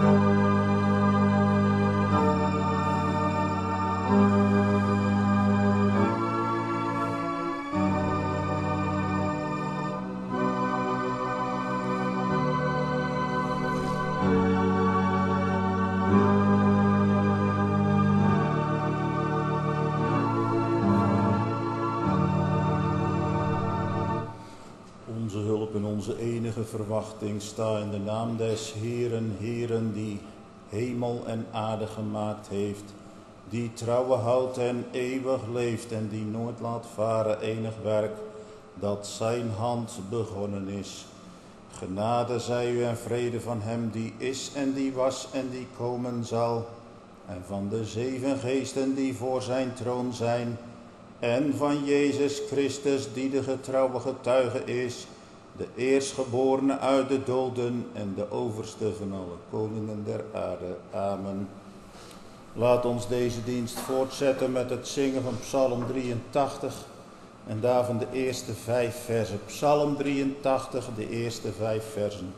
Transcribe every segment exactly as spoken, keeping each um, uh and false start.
Onze enige verwachting sta in de naam des Heeren, Heeren die hemel en aarde gemaakt heeft, die trouwe houdt en eeuwig leeft en die nooit laat varen enig werk dat zijn hand begonnen is. Genade zij u en vrede van hem die is en die was en die komen zal, en van de zeven geesten die voor zijn troon zijn, en van Jezus Christus die de getrouwe getuige is, de eerstgeborene uit de doden en de overste van alle koningen der aarde. Amen. Laat ons deze dienst voortzetten met het zingen van Psalm drieëntachtig en daarvan de eerste vijf versen. Psalm drieëntachtig, de eerste vijf versen.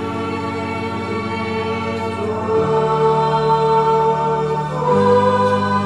Oh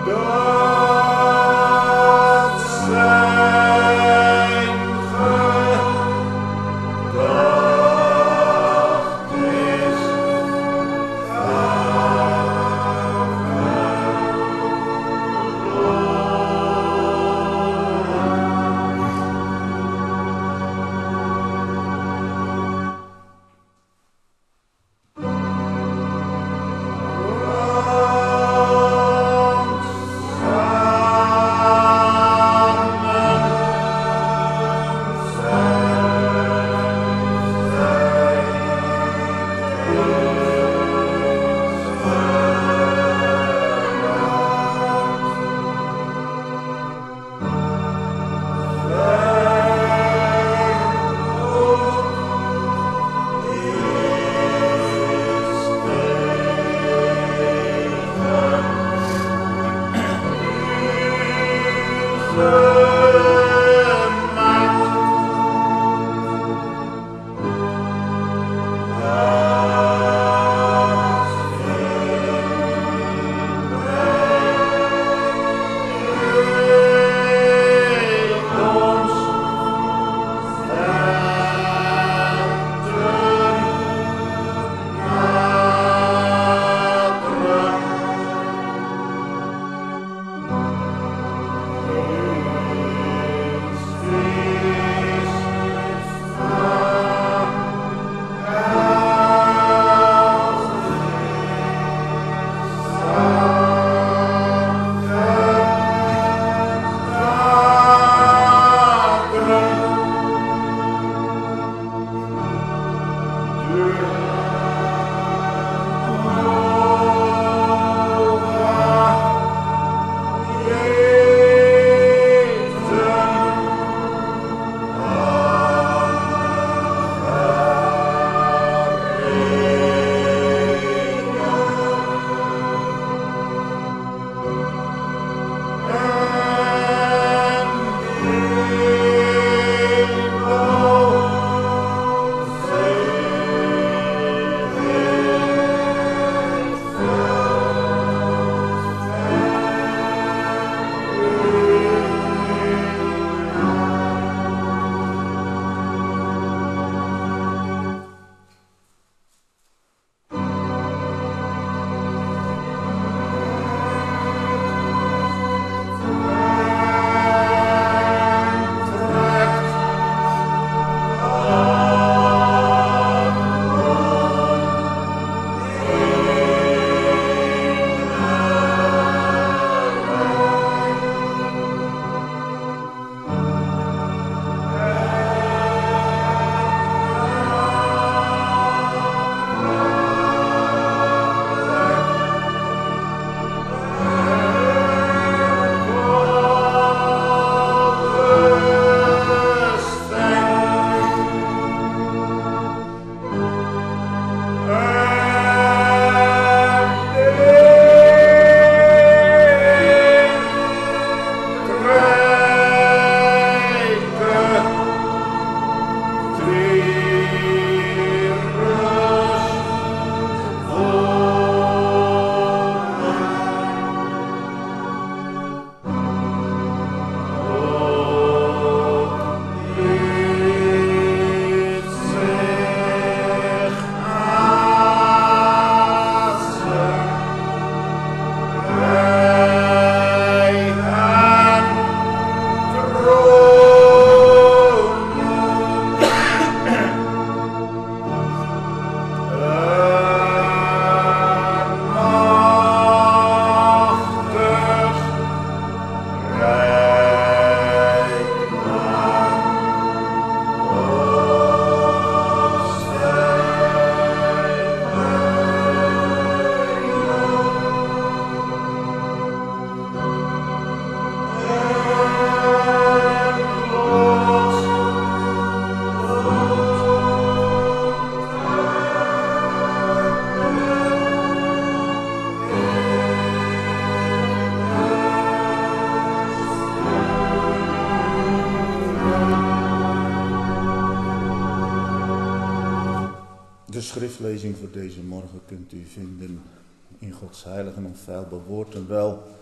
schriftlezing voor deze morgen kunt u vinden in Gods heilig en onfeilbaar woord en wel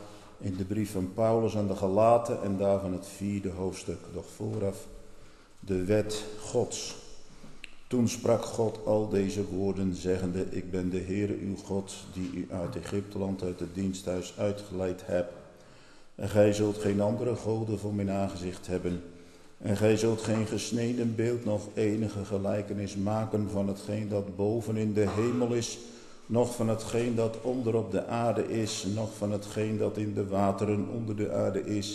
in de brief van Paulus aan de Galaten en daarvan het vierde hoofdstuk. Doch vooraf de wet Gods. Toen sprak God al deze woorden, zeggende: Ik ben de Heere uw God, die u uit Egypteland, uit het diensthuis uitgeleid heb. En gij zult geen andere goden voor mijn aangezicht hebben. En gij zult geen gesneden beeld, noch enige gelijkenis maken van hetgeen dat boven in de hemel is, noch van hetgeen dat onder op de aarde is, noch van hetgeen dat in de wateren onder de aarde is.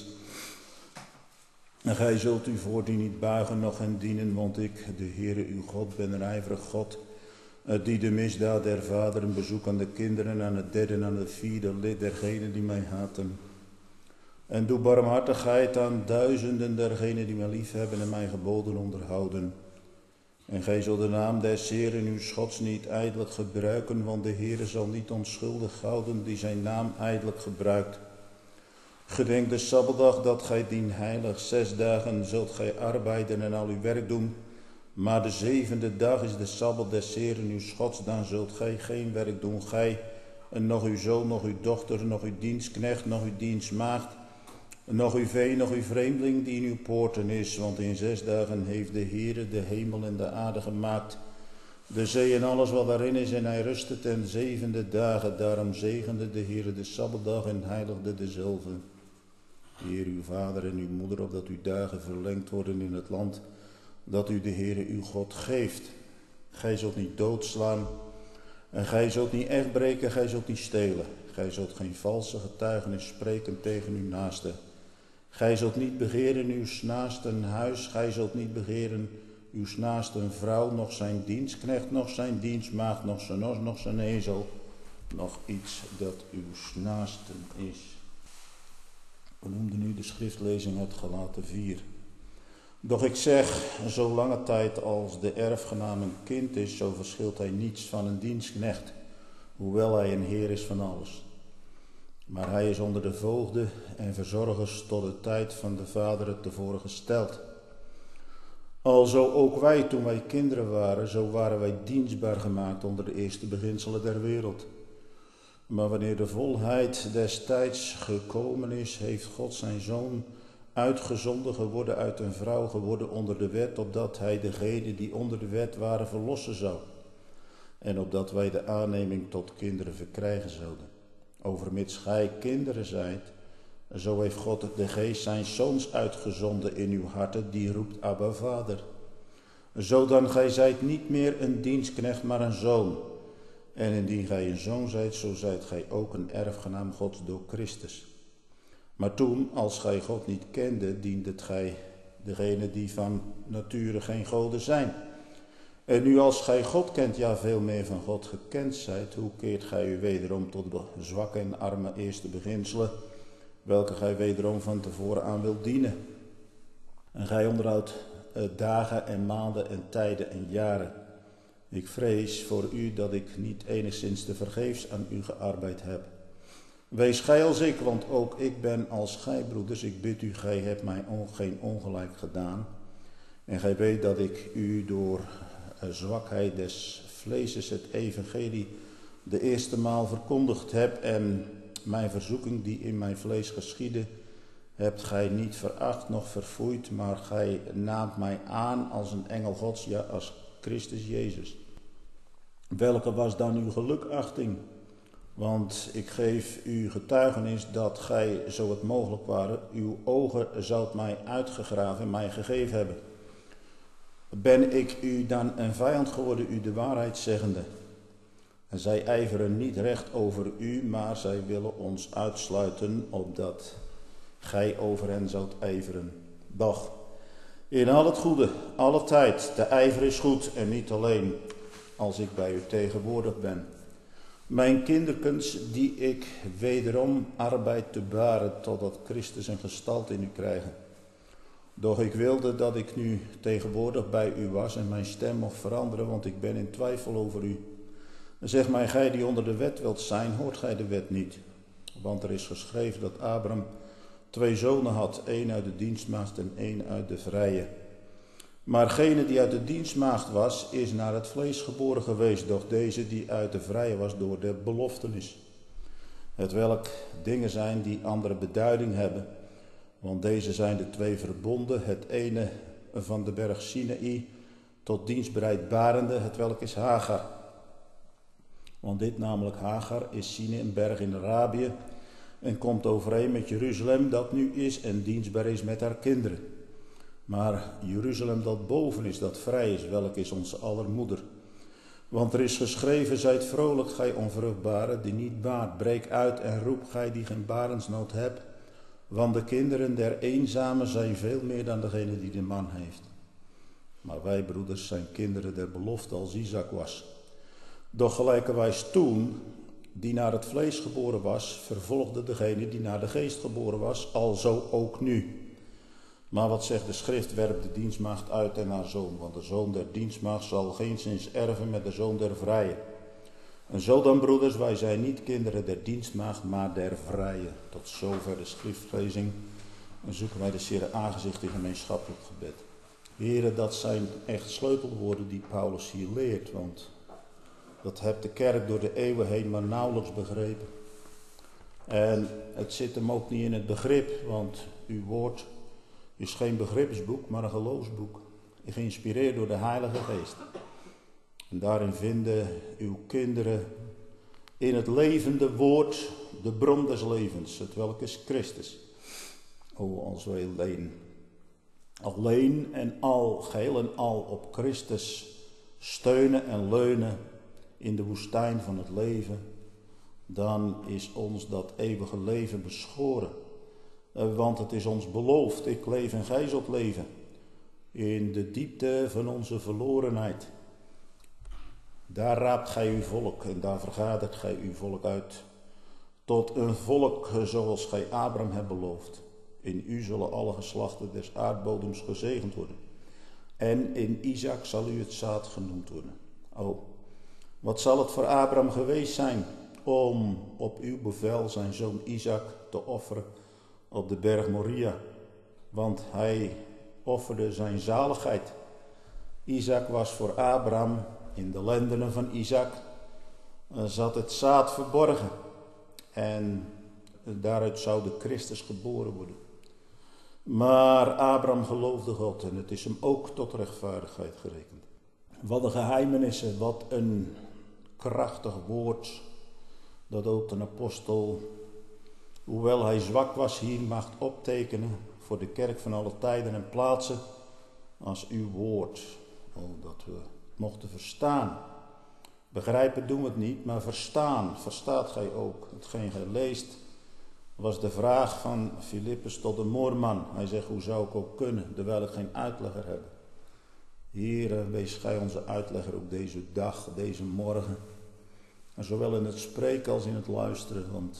En gij zult u voor die niet buigen, noch hen dienen, want ik, de Heere uw God, ben een ijverig God, die de misdaad der vaderen bezoek aan de kinderen, aan het derde en aan het vierde lid dergenen die mij haten. En doe barmhartigheid aan duizenden dergenen die mij lief hebben en mijn geboden onderhouden. En gij zult de naam des Heeren uw Gods niet ijdelijk gebruiken, want de Heere zal niet onschuldig houden die zijn naam ijdelijk gebruikt. Gedenk de Sabbatdag dat gij dien heilig. Zes dagen zult gij arbeiden en al uw werk doen. Maar de zevende dag is de Sabbat des Heeren uw Gods, dan zult gij geen werk doen. Gij, en nog uw zoon, nog uw dochter, nog uw dienstknecht, nog uw dienstmaagd, nog uw vee, nog uw vreemdeling die in uw poorten is. Want in zes dagen heeft de Heere de hemel en de aarde gemaakt, de zee en alles wat daarin is, en hij rustte ten zevende dagen. Daarom zegende de Heere de Sabbatdag en heiligde dezelve. Heer uw vader en uw moeder, opdat uw dagen verlengd worden in het land dat u de Heere uw God geeft. Gij zult niet doodslaan, en gij zult niet echt breken, gij zult niet stelen. Gij zult geen valse getuigenis spreken tegen uw naaste. Gij zult niet begeren uw naasten huis, gij zult niet begeren uw naasten vrouw, nog zijn dienstknecht, nog zijn dienstmaagd, nog zijn os, nog zijn ezel, nog iets dat uw naasten is. We noemden nu de schriftlezing uit Galaten vier. Doch ik zeg, zolange tijd als de erfgenaam een kind is, zo verschilt hij niets van een dienstknecht, hoewel hij een heer is van alles. Maar hij is onder de voogden en verzorgers tot de tijd van de vaderen tevoren gesteld. Alzo ook wij, toen wij kinderen waren, zo waren wij dienstbaar gemaakt onder de eerste beginselen der wereld. Maar wanneer de volheid des tijds gekomen is, heeft God zijn Zoon uitgezonden geworden uit een vrouw geworden onder de wet, opdat hij degenen die onder de wet waren verlossen zou. En opdat wij de aanneming tot kinderen verkrijgen zouden. Overmits gij kinderen zijt, zo heeft God de geest zijn Zoons uitgezonden in uw harten, die roept Abba Vader. Zodan gij zijt niet meer een dienstknecht, maar een zoon. En indien gij een zoon zijt, zo zijt gij ook een erfgenaam Gods door Christus. Maar toen, als gij God niet kende, diendet gij degene die van nature geen goden zijn. En nu als gij God kent, ja veel meer van God gekend zijt, hoe keert gij u wederom tot de zwakke en arme eerste beginselen, welke gij wederom van tevoren aan wilt dienen? En gij onderhoudt uh, dagen en maanden en tijden en jaren. Ik vrees voor u dat ik niet enigszins te vergeefs aan u gearbeid heb. Wees gij als ik, want ook ik ben als gij, broeders. Ik bid u, gij hebt mij on, geen ongelijk gedaan. En gij weet dat ik u door uh, zwakheid des vleeses het evangelie de eerste maal verkondigd heb. En mijn verzoeking die in mijn vlees geschiedde, hebt gij niet veracht noch verfoeid, maar gij naamt mij aan als een engel Gods, ja als Christus Jezus. Welke was dan uw gelukachting? Want ik geef u getuigenis dat gij, zo het mogelijk ware, uw ogen zoudt mij uitgegraven en mij gegeven hebben. Ben ik u dan een vijand geworden, u de waarheid zeggende? En zij ijveren niet recht over u, maar zij willen ons uitsluiten, opdat gij over hen zoudt ijveren. Doch, in al het goede, alle tijd, de ijver is goed en niet alleen als ik bij u tegenwoordig ben. Mijn kinderkens, die ik wederom arbeid te baren, totdat Christus een gestalte in u krijgen. Doch ik wilde dat ik nu tegenwoordig bij u was en mijn stem mocht veranderen, want ik ben in twijfel over u. Zeg mij, gij die onder de wet wilt zijn, hoort gij de wet niet? Want er is geschreven dat Abraham twee zonen had, één uit de dienstmaagd en één uit de vrije. Maar gene die uit de dienstmaagd was, is naar het vlees geboren geweest, doch deze die uit de vrije was door de beloftenis. hetwelk dingen zijn die andere beduiding hebben. Want deze zijn de twee verbonden, het ene van de berg Sinaï tot dienstbereidbarende, hetwelk is Hagar. Want dit namelijk Hagar is Sinaï, een berg in Arabië, en komt overeen met Jeruzalem dat nu is en dienstbaar is met haar kinderen. Maar Jeruzalem dat boven is, dat vrij is, welk is onze aller moeder. Want er is geschreven, zijt vrolijk, gij onvruchtbare, die niet baart. Breek uit en roep, gij die geen barensnood hebt. Want de kinderen der eenzamen zijn veel meer dan degene die de man heeft. Maar wij, broeders, zijn kinderen der belofte als Isaac was. Doch gelijkerwijs toen, die naar het vlees geboren was, vervolgde degene die naar de geest geboren was, alzo ook nu. Maar wat zegt de schrift, werp de dienstmaagd uit en haar zoon, want de zoon der dienstmaagd zal geenszins erven met de zoon der vrije. En zo dan, broeders, wij zijn niet kinderen der dienstmaagd, maar der vrije. Tot zover de schriftlezing. En zoeken wij de Heere aangezicht in gemeenschappelijk gebed. Heren, dat zijn echt sleutelwoorden die Paulus hier leert, want dat heeft de kerk door de eeuwen heen maar nauwelijks begrepen. En het zit hem ook niet in het begrip, want uw woord is geen begripsboek, maar een geloofsboek. Geïnspireerd door de Heilige Geest. En daarin vinden uw kinderen in het levende woord de bron des levens, hetwelk is Christus. O, als wij alleen, alleen en al, geheel en al op Christus steunen en leunen in de woestijn van het leven, dan is ons dat eeuwige leven beschoren. Want het is ons beloofd, ik leef en gij zult leven, in de diepte van onze verlorenheid. Daar raapt gij uw volk en daar vergadert gij uw volk uit, tot een volk zoals gij Abraham hebt beloofd. In u zullen alle geslachten des aardbodems gezegend worden. En in Isaac zal u het zaad genoemd worden. O, wat zal het voor Abraham geweest zijn om op uw bevel zijn zoon Isaac te offeren op de berg Moria. Want hij offerde zijn zaligheid. Isaac was voor Abraham, in de lendenen van Isaac zat het zaad verborgen. En daaruit zou de Christus geboren worden. Maar Abraham geloofde God en het is hem ook tot rechtvaardigheid gerekend. Wat een geheimenissen, wat een krachtig woord dat ook een apostel, hoewel hij zwak was, hier mag optekenen voor de kerk van alle tijden en plaatsen als uw woord. Oh, dat we mochten verstaan. Begrijpen doen we het niet, maar verstaan, verstaat gij ook. Hetgeen gij leest was de vraag van Filippus tot de moorman. Hij zegt, hoe zou ik ook kunnen, terwijl ik geen uitlegger heb. Heere, wees gij onze uitlegger op deze dag, deze morgen. En zowel in het spreken als in het luisteren, want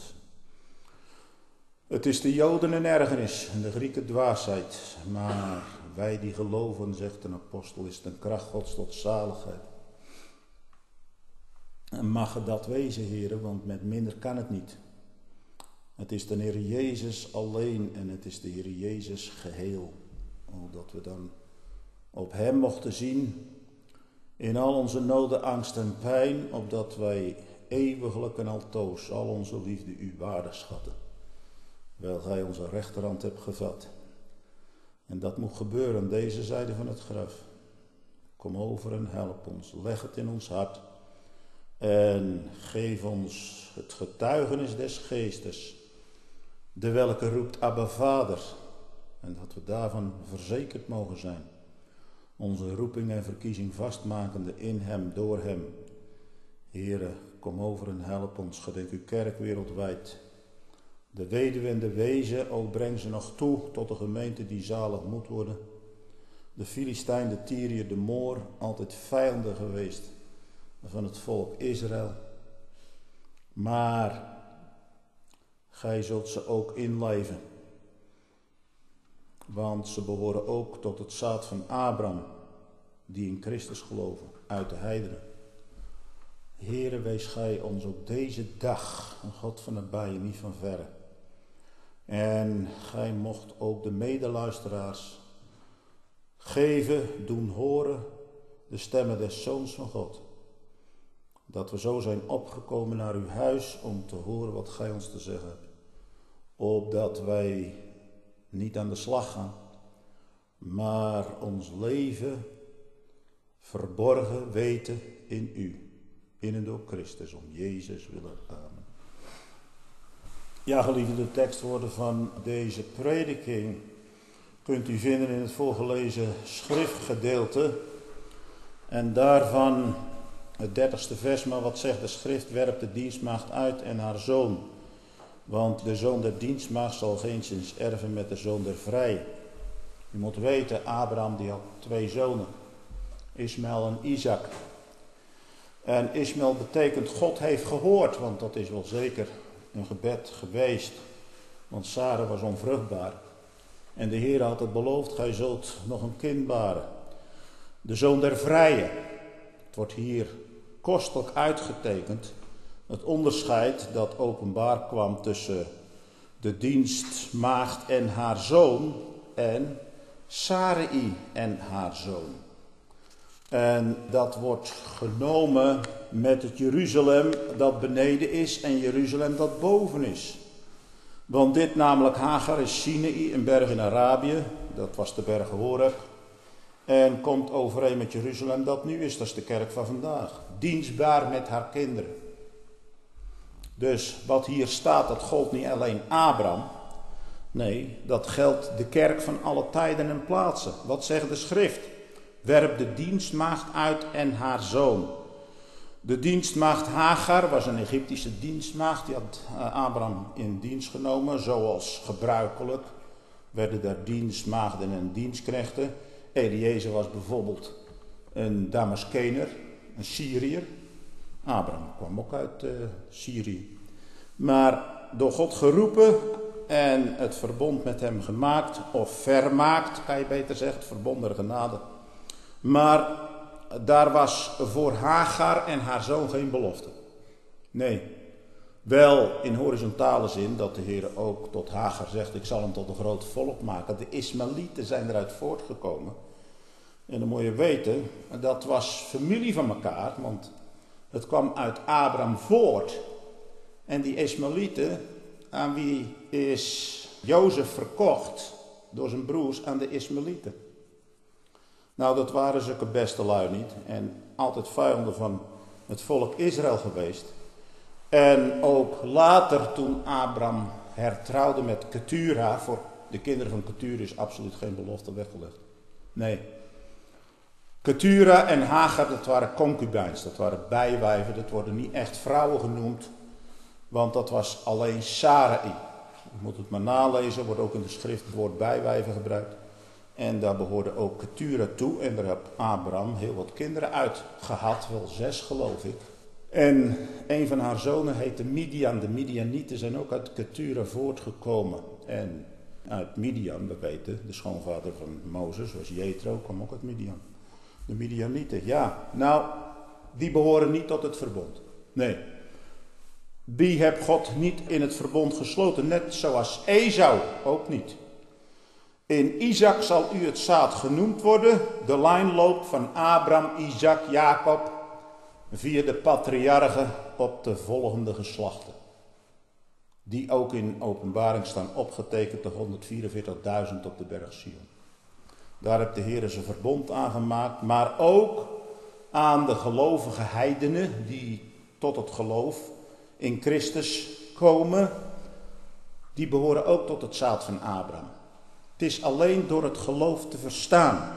het is de Joden een ergernis en de Grieken dwaasheid. Maar wij die geloven, zegt een apostel, is het een kracht Gods tot zaligheid. En mag het dat wezen, heren, want met minder kan het niet. Het is de Heer Jezus alleen en het is de Heer Jezus geheel. Oh, dat we dan op hem mochten zien in al onze noden, angst en pijn, opdat wij eeuwiglijk en altoos al onze liefde u waardig schatten. Wel gij onze rechterhand hebt gevat. En dat moet gebeuren aan deze zijde van het graf. Kom over en help ons, leg het in ons hart en geef ons het getuigenis des geestes, de welke roept Abba Vader, en dat we daarvan verzekerd mogen zijn. Onze roeping en verkiezing vastmakende in hem, door hem. Heere, kom over en help ons, gedenk uw kerk wereldwijd. De weduwe en de wezen, o breng ze nog toe tot de gemeente die zalig moet worden. De Filistijn, de Tyriër, de Moor, altijd vijanden geweest van het volk Israël. Maar gij zult ze ook inleven. Want ze behoren ook tot het zaad van Abraham, die in Christus geloven, uit de heidenen. Heere, wees gij ons op deze dag, een God van nabij en niet van verre. En gij mocht ook de medeluisteraars geven, doen horen, de stemmen des Zoons van God. dat we zo zijn opgekomen naar uw huis om te horen wat gij ons te zeggen hebt. Opdat wij niet aan de slag gaan, maar ons leven verborgen weten in u, in en door Christus, om Jezus willen. Amen. Ja, geliefde, de tekstwoorden van deze prediking kunt u vinden in het voorgelezen schriftgedeelte. En daarvan het dertigste vers, maar wat zegt de schrift? Werpt de dienstmaagd uit en haar zoon. Want de zoon der dienstmaagd zal geenszins erven met de zoon der vrije. U moet weten, Abraham die had twee zonen, Ismaël en Isaac. En Ismaël betekent God heeft gehoord, want dat is wel zeker een gebed geweest. Want Sarah was onvruchtbaar. En de Heer had het beloofd, gij zult nog een kind baren. De zoon der vrije. Het wordt hier kostelijk uitgetekend. Het onderscheid dat openbaar kwam tussen de dienstmaagd en haar zoon en Sarai en haar zoon. En dat wordt genomen met het Jeruzalem dat beneden is en Jeruzalem dat boven is. Want dit namelijk Hagar is Sinaï, een berg in Arabië, dat was de berg Horeb. En komt overeen met Jeruzalem dat nu is, dat is de kerk van vandaag. Dienstbaar met haar kinderen. Dus wat hier staat, dat gold niet alleen Abraham. Nee, dat geldt de kerk van alle tijden en plaatsen. Wat zegt de schrift? Werp de dienstmaagd uit en haar zoon. De dienstmaagd Hagar was een Egyptische dienstmaagd. Die had Abraham in dienst genomen, zoals gebruikelijk. Werden daar dienstmaagden en dienstknechten. Eliezer was bijvoorbeeld een Damaskener, een Syriër. Abraham kwam ook uit uh, Syrië. Maar door God geroepen en het verbond met hem gemaakt, of vermaakt, kan je beter zeggen, het verbond der genade. Maar daar was voor Hagar en haar zoon geen belofte. Nee, wel in horizontale zin dat de Heer ook tot Hagar zegt, ik zal hem tot een groot volk maken. De Ismaëlieten zijn eruit voortgekomen. En dan moet je weten, dat was familie van elkaar, want het kwam uit Abraham voort. En die Ismaëlieten, aan wie is Jozef verkocht door zijn broers aan de Ismaëlieten. Nou, dat waren zulke beste lui niet. En altijd vijanden van het volk Israël geweest. En ook later toen Abraham hertrouwde met Ketura. Voor de kinderen van Ketura is absoluut geen belofte weggelegd. Nee. Ketura en Hagar, dat waren concubijns. Dat waren bijwijven. Dat worden niet echt vrouwen genoemd. Want dat was alleen Sarai. Je moet het maar nalezen. Wordt ook in de schrift het woord bijwijven gebruikt. En daar behoorde ook Ketura toe. En daar heb Abraham heel wat kinderen uit gehad. Wel zes geloof ik. En een van haar zonen heette Midian. De Midianieten zijn ook uit Ketura voortgekomen. En uit Midian, we weten, de schoonvader van Mozes was Jethro, kwam ook uit Midian. De Midianieten, ja. Nou, die behoren niet tot het verbond. Nee. Die heeft God niet in het verbond gesloten. Net zoals Esau ook niet. In Isaac zal u het zaad genoemd worden. De lijn loopt van Abraham, Isaac, Jacob. Via de patriarchen op de volgende geslachten. Die ook in openbaring staan opgetekend, de honderdvierenveertigduizend op de berg Sion. Daar heeft de Heer zijn verbond aan gemaakt. Maar ook aan de gelovige heidenen die tot het geloof in Christus komen. Die behoren ook tot het zaad van Abraham. Het is alleen door het geloof te verstaan.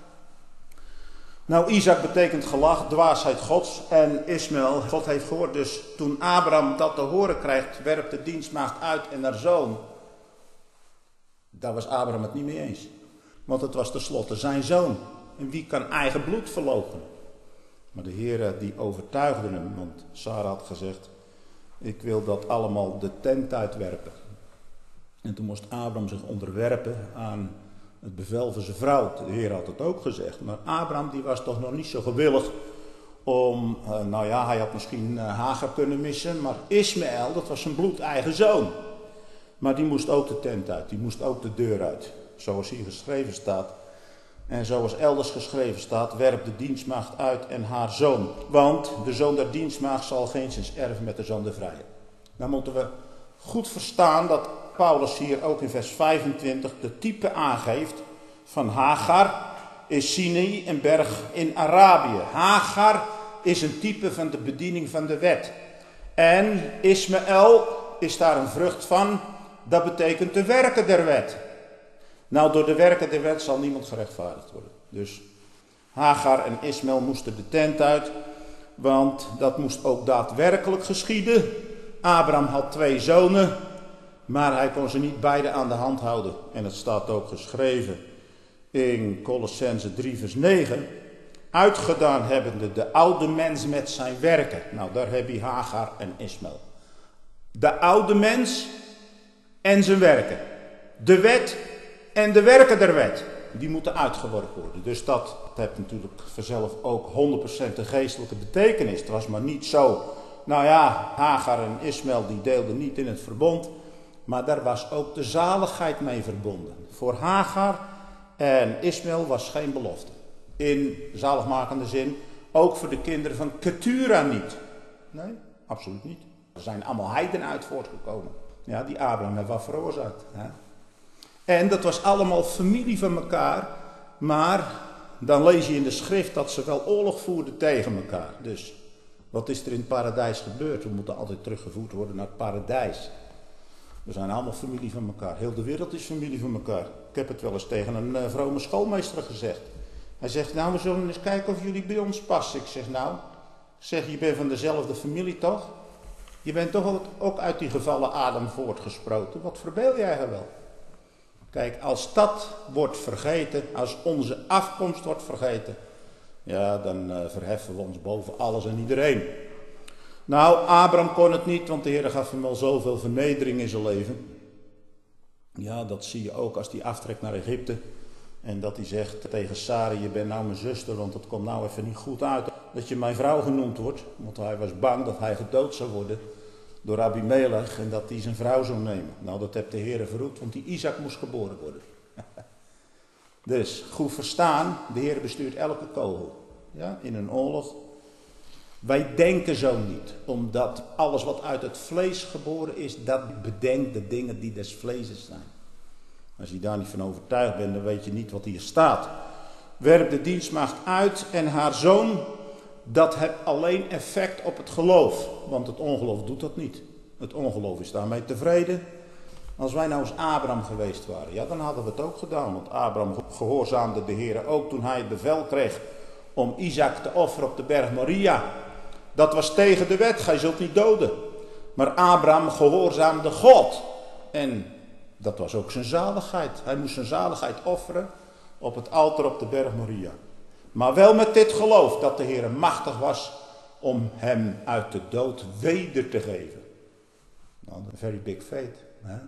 Nou, Isaac betekent gelach, dwaasheid Gods. En Ismaël, God heeft gehoord. Dus toen Abraham dat te horen krijgt, werpt de dienstmaagd uit en haar zoon. Daar was Abraham het niet mee eens. Want het was tenslotte zijn zoon. En wie kan eigen bloed verloochenen? Maar de Heer die overtuigde hem, want Sarah had gezegd, ik wil dat allemaal de tent uitwerpen. En toen moest Abraham zich onderwerpen aan het bevel van zijn vrouw. De Heer had het ook gezegd. Maar Abraham die was toch nog niet zo gewillig om, uh, nou ja, hij had misschien uh, Hagar kunnen missen. Maar Ismaël, dat was zijn bloedeigen zoon. Maar die moest ook de tent uit, die moest ook de deur uit. Zoals hier geschreven staat. En zoals elders geschreven staat, werp de dienstmaagd uit en haar zoon. Want de zoon der dienstmaagd zal geenszins erven met de zoon der vrije. Dan moeten we goed verstaan dat Paulus hier ook in vers vijfentwintig de type aangeeft van Hagar is Sinai, een berg in Arabië. Hagar is een type van de bediening van de wet. En Ismaël is daar een vrucht van, dat betekent de werken der wet. Nou, door de werken der wet zal niemand gerechtvaardigd worden. Dus Hagar en Ismaël moesten de tent uit, want dat moest ook daadwerkelijk geschieden. Abraham had twee zonen, maar hij kon ze niet beide aan de hand houden. En het staat ook geschreven in Kolossenzen drie vers negen. Uitgedaan hebbende de oude mens met zijn werken. Nou, daar heb je Hagar en Ismaël. De oude mens en zijn werken. De wet en de werken der wet. Die moeten uitgeworpen worden. Dus dat heeft natuurlijk vanzelf ook honderd procent de geestelijke betekenis. Het was maar niet zo. Nou ja, Hagar en Ismaël die deelden niet in het verbond. Maar daar was ook de zaligheid mee verbonden. Voor Hagar en Ismaël was geen belofte. In zaligmakende zin. Ook voor de kinderen van Ketura niet. Nee, absoluut niet. Er zijn allemaal heidenen uit voortgekomen. Ja, die Abraham heeft wat veroorzaakt. Hè? En dat was allemaal familie van elkaar. Maar dan lees je in de schrift dat ze wel oorlog voerden tegen elkaar. Dus wat is er in het paradijs gebeurd? We moeten altijd teruggevoerd worden naar het paradijs. We zijn allemaal familie van elkaar. Heel de wereld is familie van elkaar. Ik heb het wel eens tegen een uh, vrome schoolmeester gezegd. Hij zegt, nou, we zullen eens kijken of jullie bij ons passen. Ik zeg, nou, zeg, je bent van dezelfde familie toch? Je bent toch ook uit die gevallen Adam voortgesproten. Wat verbeel jij er wel? Kijk, als dat wordt vergeten, als onze afkomst wordt vergeten, ja, dan uh, verheffen we ons boven alles en iedereen. Nou, Abraham kon het niet, want de Heer gaf hem al zoveel vernedering in zijn leven. Ja, dat zie je ook als hij aftrekt naar Egypte. En dat hij zegt tegen Sarai, je bent nou mijn zuster, want het komt nou even niet goed uit dat je mijn vrouw genoemd wordt. Want hij was bang dat hij gedood zou worden door Abimelech en dat hij zijn vrouw zou nemen. Nou, dat heeft de Heer verhoed, want die Isaac moest geboren worden. Dus, goed verstaan, de Heer bestuurt elke kogel. Ja, in een oorlog. Wij denken zo niet, omdat alles wat uit het vlees geboren is, dat bedenkt de dingen die des vleeses zijn. Als je daar niet van overtuigd bent, dan weet je niet wat hier staat. Werp de dienstmaagd uit en haar zoon, dat heeft alleen effect op het geloof. Want het ongeloof doet dat niet. Het ongeloof is daarmee tevreden. Als wij nou eens Abraham geweest waren, ja, dan hadden we het ook gedaan. Want Abraham gehoorzaamde de Heer ook toen hij het bevel kreeg om Isaac te offeren op de berg Moria. Dat was tegen de wet, gij zult niet doden. Maar Abraham gehoorzaamde God. En dat was ook zijn zaligheid. Hij moest zijn zaligheid offeren op het altaar op de berg Moria. Maar wel met dit geloof dat de Heer machtig was om hem uit de dood weder te geven. Nou, een very big faith. Hè?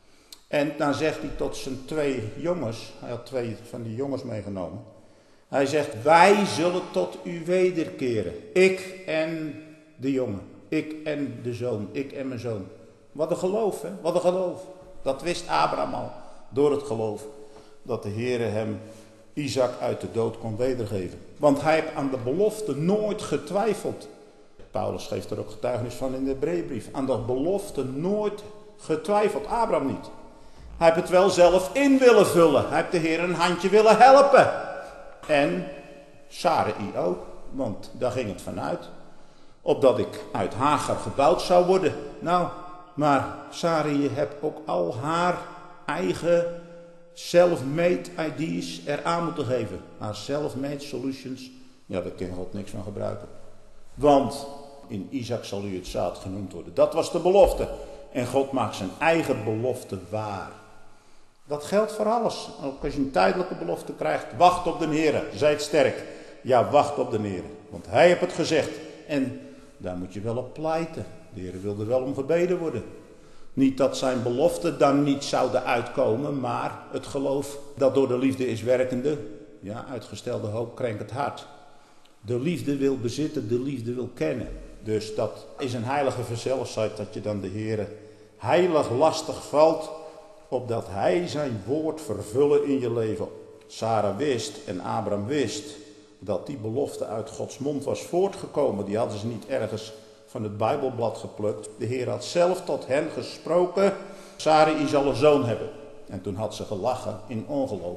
En dan zegt hij tot zijn twee jongens, hij had twee van die jongens meegenomen. Hij zegt, wij zullen tot u wederkeren. Ik en de jongen. Ik en de zoon. Ik en mijn zoon. Wat een geloof, hè? Wat een geloof. Dat wist Abraham al. Door het geloof. Dat de Heere hem Isaac uit de dood kon wedergeven. Want hij heeft aan de belofte nooit getwijfeld. Paulus geeft er ook getuigenis van in de Hebreeënbrief. Aan de belofte nooit getwijfeld. Abraham niet. Hij heeft het wel zelf in willen vullen. Hij heeft de Heer een handje willen helpen. En Sarai ook. Want daar ging het vanuit. Opdat ik uit Hagar gebouwd zou worden. Nou, maar Sarai heeft ook al haar eigen self-made ideas eraan moeten geven. Haar self-made solutions. Ja, daar kan God niks van gebruiken. Want in Isaac zal u het zaad genoemd worden. Dat was de belofte. En God maakt zijn eigen belofte waar. Dat geldt voor alles. Ook als je een tijdelijke belofte krijgt, wacht op de Heer. Zijt sterk. Ja, wacht op de Heer. Want hij heeft het gezegd. En daar moet je wel op pleiten. De Heer wil er wel om gebeden worden. Niet dat zijn beloften dan niet zouden uitkomen, maar het geloof dat door de liefde is werkende. Ja, uitgestelde hoop krenkt het hart. De liefde wil bezitten, de liefde wil kennen. Dus dat is een heilige vanzelfsheid dat je dan de Heer heilig lastig valt, opdat hij zijn woord vervullen in je leven Sarah wist en Abraham wist dat die belofte uit Gods mond was voortgekomen. Die hadden ze niet ergens van het Bijbelblad geplukt. De Heer had zelf tot hen gesproken. Sarai zal een zoon hebben. En toen had ze gelachen in ongeloof.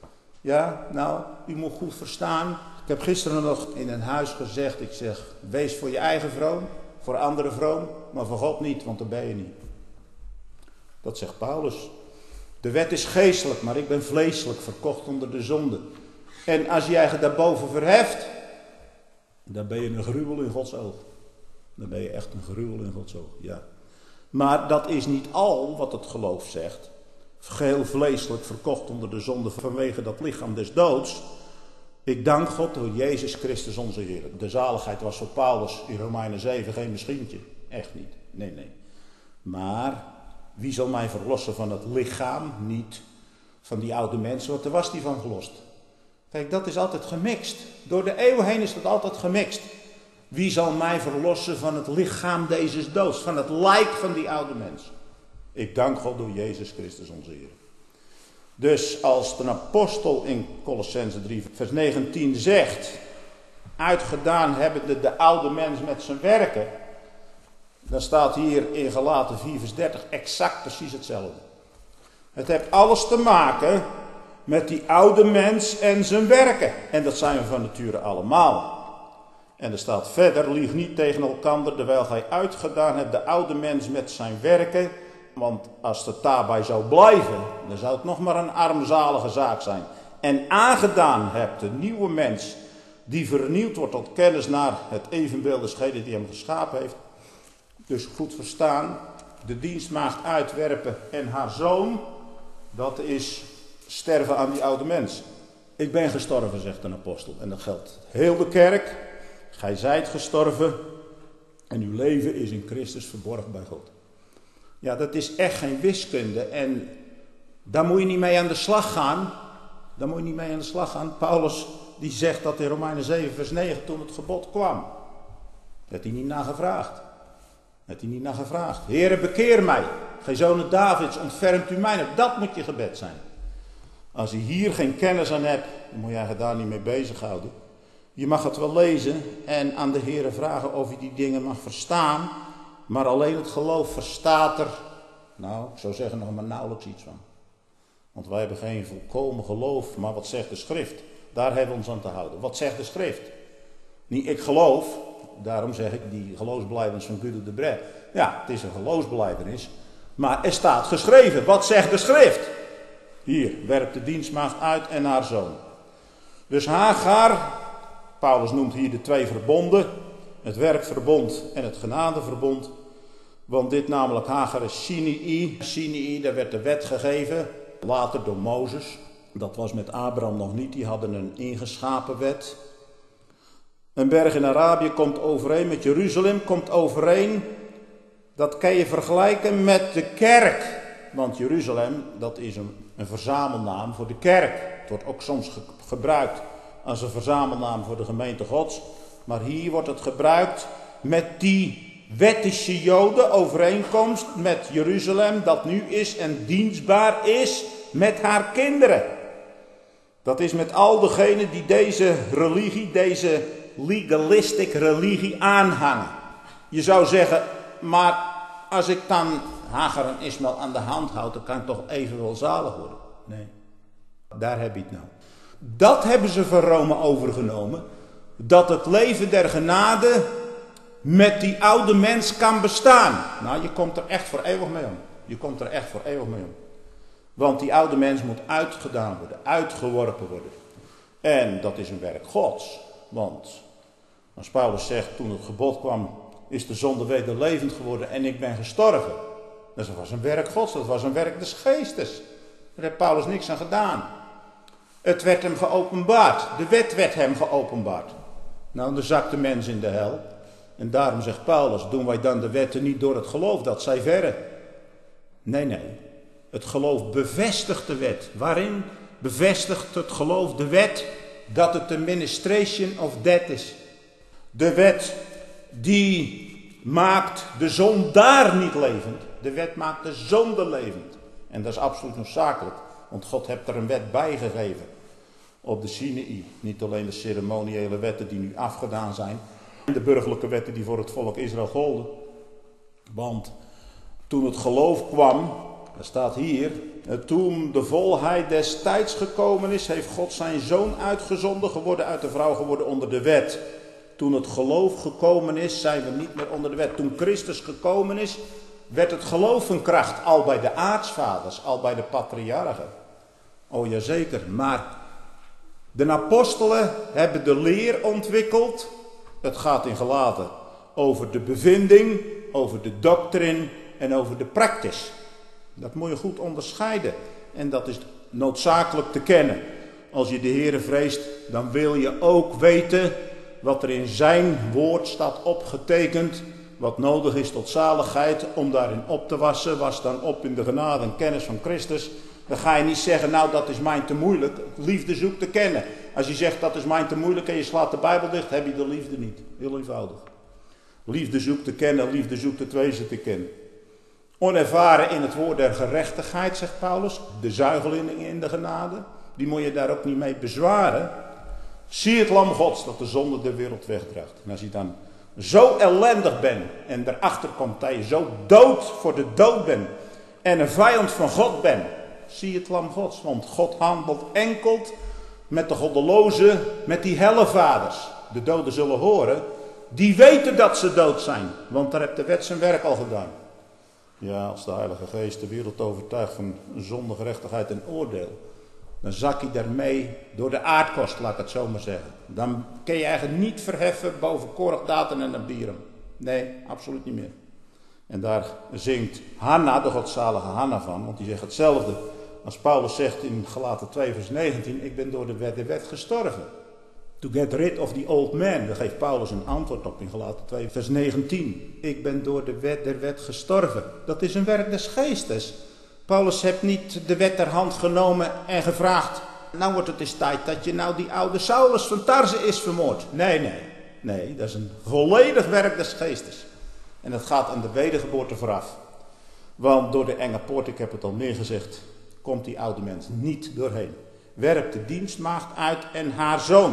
Ja, nou, u moet goed verstaan. Ik heb gisteren nog in een huis gezegd. Ik zeg, wees voor je eigen vroom. Voor anderen vroom. Maar voor God niet, want dat ben je niet. Dat zegt Paulus. De wet is geestelijk, maar ik ben vleeselijk, verkocht onder de zonde. En als jij je daarboven verheft, dan ben je een gruwel in Gods oog. Dan ben je echt een gruwel in Gods oog, ja. Maar dat is niet al wat het geloof zegt. Geheel vleeselijk, verkocht onder de zonde vanwege dat lichaam des doods. Ik dank God door Jezus Christus onze Heer. De zaligheid was voor Paulus in Romeinen zeven geen misschientje. Echt niet, nee, nee. Maar wie zal mij verlossen van het lichaam? Niet van die oude mensen, want er was die van verlost. Kijk, dat is altijd gemixt. Door de eeuwen heen is dat altijd gemixt. Wie zal mij verlossen van het lichaam deze doods? Van het lijk van die oude mens. Ik dank God door Jezus Christus onze Heer. Dus als de apostel in Colossenzen drie vers negentien zegt, uitgedaan hebbende de oude mens met zijn werken, dan staat hier in Galaten vier vers dertig exact precies hetzelfde. Het heeft alles te maken met die oude mens en zijn werken. En dat zijn we van nature allemaal. En er staat verder, lieg niet tegen elkander, terwijl gij uitgedaan hebt de oude mens met zijn werken. Want als het daarbij zou blijven, dan zou het nog maar een armzalige zaak zijn. En aangedaan hebt de nieuwe mens, die vernieuwd wordt tot kennis naar het evenbeeld des Genen die hem geschapen heeft. Dus goed verstaan, de dienstmaagd uitwerpen en haar zoon, dat is sterven aan die oude mens. Ik ben gestorven, zegt een apostel. En dat geldt heel de kerk. Gij zijt gestorven en uw leven is in Christus verborgen bij God. Ja, dat is echt geen wiskunde en daar moet je niet mee aan de slag gaan. Daar moet je niet mee aan de slag gaan. Paulus die zegt dat in Romeinen zeven vers negen toen het gebod kwam. Werd hij niet naar gevraagd. Werd hij niet naar gevraagd. Heere, bekeer mij. Gij zonen Davids, ontfermt u mij. Dat moet je gebed zijn. Als je hier geen kennis aan hebt, dan moet je je daar niet mee bezighouden. Je mag het wel lezen en aan de Heere vragen of je die dingen mag verstaan. Maar alleen het geloof verstaat er, nou, ik zou zeggen nog maar nauwelijks iets van. Want wij hebben geen volkomen geloof, maar wat zegt de schrift? Daar hebben we ons aan te houden. Wat zegt de schrift? Niet ik geloof, daarom zeg ik die geloofsbelijdenis van Guido de Brès. Ja, het is een geloofsbelijdenis, maar er staat geschreven. Wat zegt de schrift? Hier, werpt de dienstmaagd uit en haar zoon. Dus Hagar, Paulus noemt hier de twee verbonden, het werkverbond en het genadeverbond. Want dit namelijk Hagar is Sinai. Sinai, daar werd de wet gegeven, later door Mozes. Dat was met Abraham nog niet, die hadden een ingeschapen wet. Een berg in Arabië komt overeen met Jeruzalem, komt overeen. Dat kan je vergelijken met de kerk. Want Jeruzalem, dat is een, een verzamelnaam voor de kerk. Het wordt ook soms ge- gebruikt als een verzamelnaam voor de gemeente Gods. Maar hier wordt het gebruikt met die wettische Joden overeenkomst met Jeruzalem, dat nu is en dienstbaar is met haar kinderen. Dat is met al degenen die deze religie, deze legalistic religie aanhangen. Je zou zeggen, maar als ik dan Hagar en Ismaël aan de hand houd, dan kan ik toch evenwel zalig worden. Nee, daar heb je het nou. Dat hebben ze van Rome overgenomen. Dat het leven der genade met die oude mens kan bestaan. Nou, je komt er echt voor eeuwig mee om. Je komt er echt voor eeuwig mee om. Want die oude mens moet uitgedaan worden, uitgeworpen worden. En dat is een werk Gods. Want als Paulus zegt, toen het gebod kwam, is de zonde wederlevend geworden en ik ben gestorven. Dat was een werk Gods, dat was een werk des geestes. Daar heeft Paulus niks aan gedaan. Het werd hem geopenbaard. De wet werd hem geopenbaard. Nou, dan zakt de mens in de hel. En daarom zegt Paulus, doen wij dan de wetten niet door het geloof, dat zij verre. Nee, nee. Het geloof bevestigt de wet. Waarin bevestigt het geloof de wet? Dat het de ministration of death is. De wet die maakt de zondaar niet levend. De wet maakt de zonde levend. En dat is absoluut noodzakelijk. Want God heeft er een wet bij gegeven. op de Sinaï. Niet alleen de ceremoniële wetten die nu afgedaan zijn. De burgerlijke wetten die voor het volk Israël golden. Want toen het geloof kwam, er staat hier, toen de volheid des tijds gekomen is, heeft God zijn zoon uitgezonden, geworden uit de vrouw, geworden onder de wet. Toen het geloof gekomen is, zijn we niet meer onder de wet. Toen Christus gekomen is, werd het geloof een kracht. Al bij de aartsvaders, al bij de patriarchen. Oh jazeker, maar de apostelen hebben de leer ontwikkeld. Het gaat in Galaten over de bevinding, over de doctrine en over de practice. Dat moet je goed onderscheiden. En dat is noodzakelijk te kennen. Als je de Heere vreest, dan wil je ook weten wat er in zijn woord staat opgetekend. Wat nodig is tot zaligheid, om daarin op te wassen. Was dan op in de genade en kennis van Christus. Dan ga je niet zeggen, nou dat is mij te moeilijk. Liefde zoekt te kennen. Als je zegt, dat is mij te moeilijk en je slaat de Bijbel dicht, heb je de liefde niet. Heel eenvoudig. Liefde zoekt te kennen, liefde zoekt het wezen te kennen. Onervaren in het woord der gerechtigheid, zegt Paulus. De zuigeling in de genade. Die moet je daar ook niet mee bezwaren. Zie het lam Gods dat de zonde de wereld wegdraagt. En als je dan zo ellendig bent en erachter komt dat je zo dood voor de dood bent en een vijand van God bent, zie het lam Gods. Want God handelt enkel met de goddelozen, met die hellevaders. De doden zullen horen, die weten dat ze dood zijn, want daar heeft de wet zijn werk al gedaan. Ja, als de Heilige Geest de wereld overtuigt van zonde, gerechtigheid en oordeel, dan zak je daarmee door de aardkorst, laat ik het zo maar zeggen. Dan kun je eigenlijk niet verheffen boven Korachdaten en Abiram. Nee, absoluut niet meer. En daar zingt Hanna, de godzalige Hanna van, want die zegt hetzelfde als Paulus zegt in Galaten twee vers negentien, ik ben door de wet, de wet gestorven. To get rid of the old man, daar geeft Paulus een antwoord op in Galaten twee vers negentien. Ik ben door de wet der wet gestorven. Dat is een werk des geestes. Paulus heeft niet de wet ter hand genomen en gevraagd, nou wordt het eens tijd dat je nou die oude Saulus van Tarse is vermoord. Nee, nee, nee, dat is een volledig werk des geestes. En dat gaat aan de wedergeboorte vooraf. Want door de enge poort, ik heb het al meer gezegd, komt die oude mens niet doorheen. Werpt de dienstmaagd uit en haar zoon.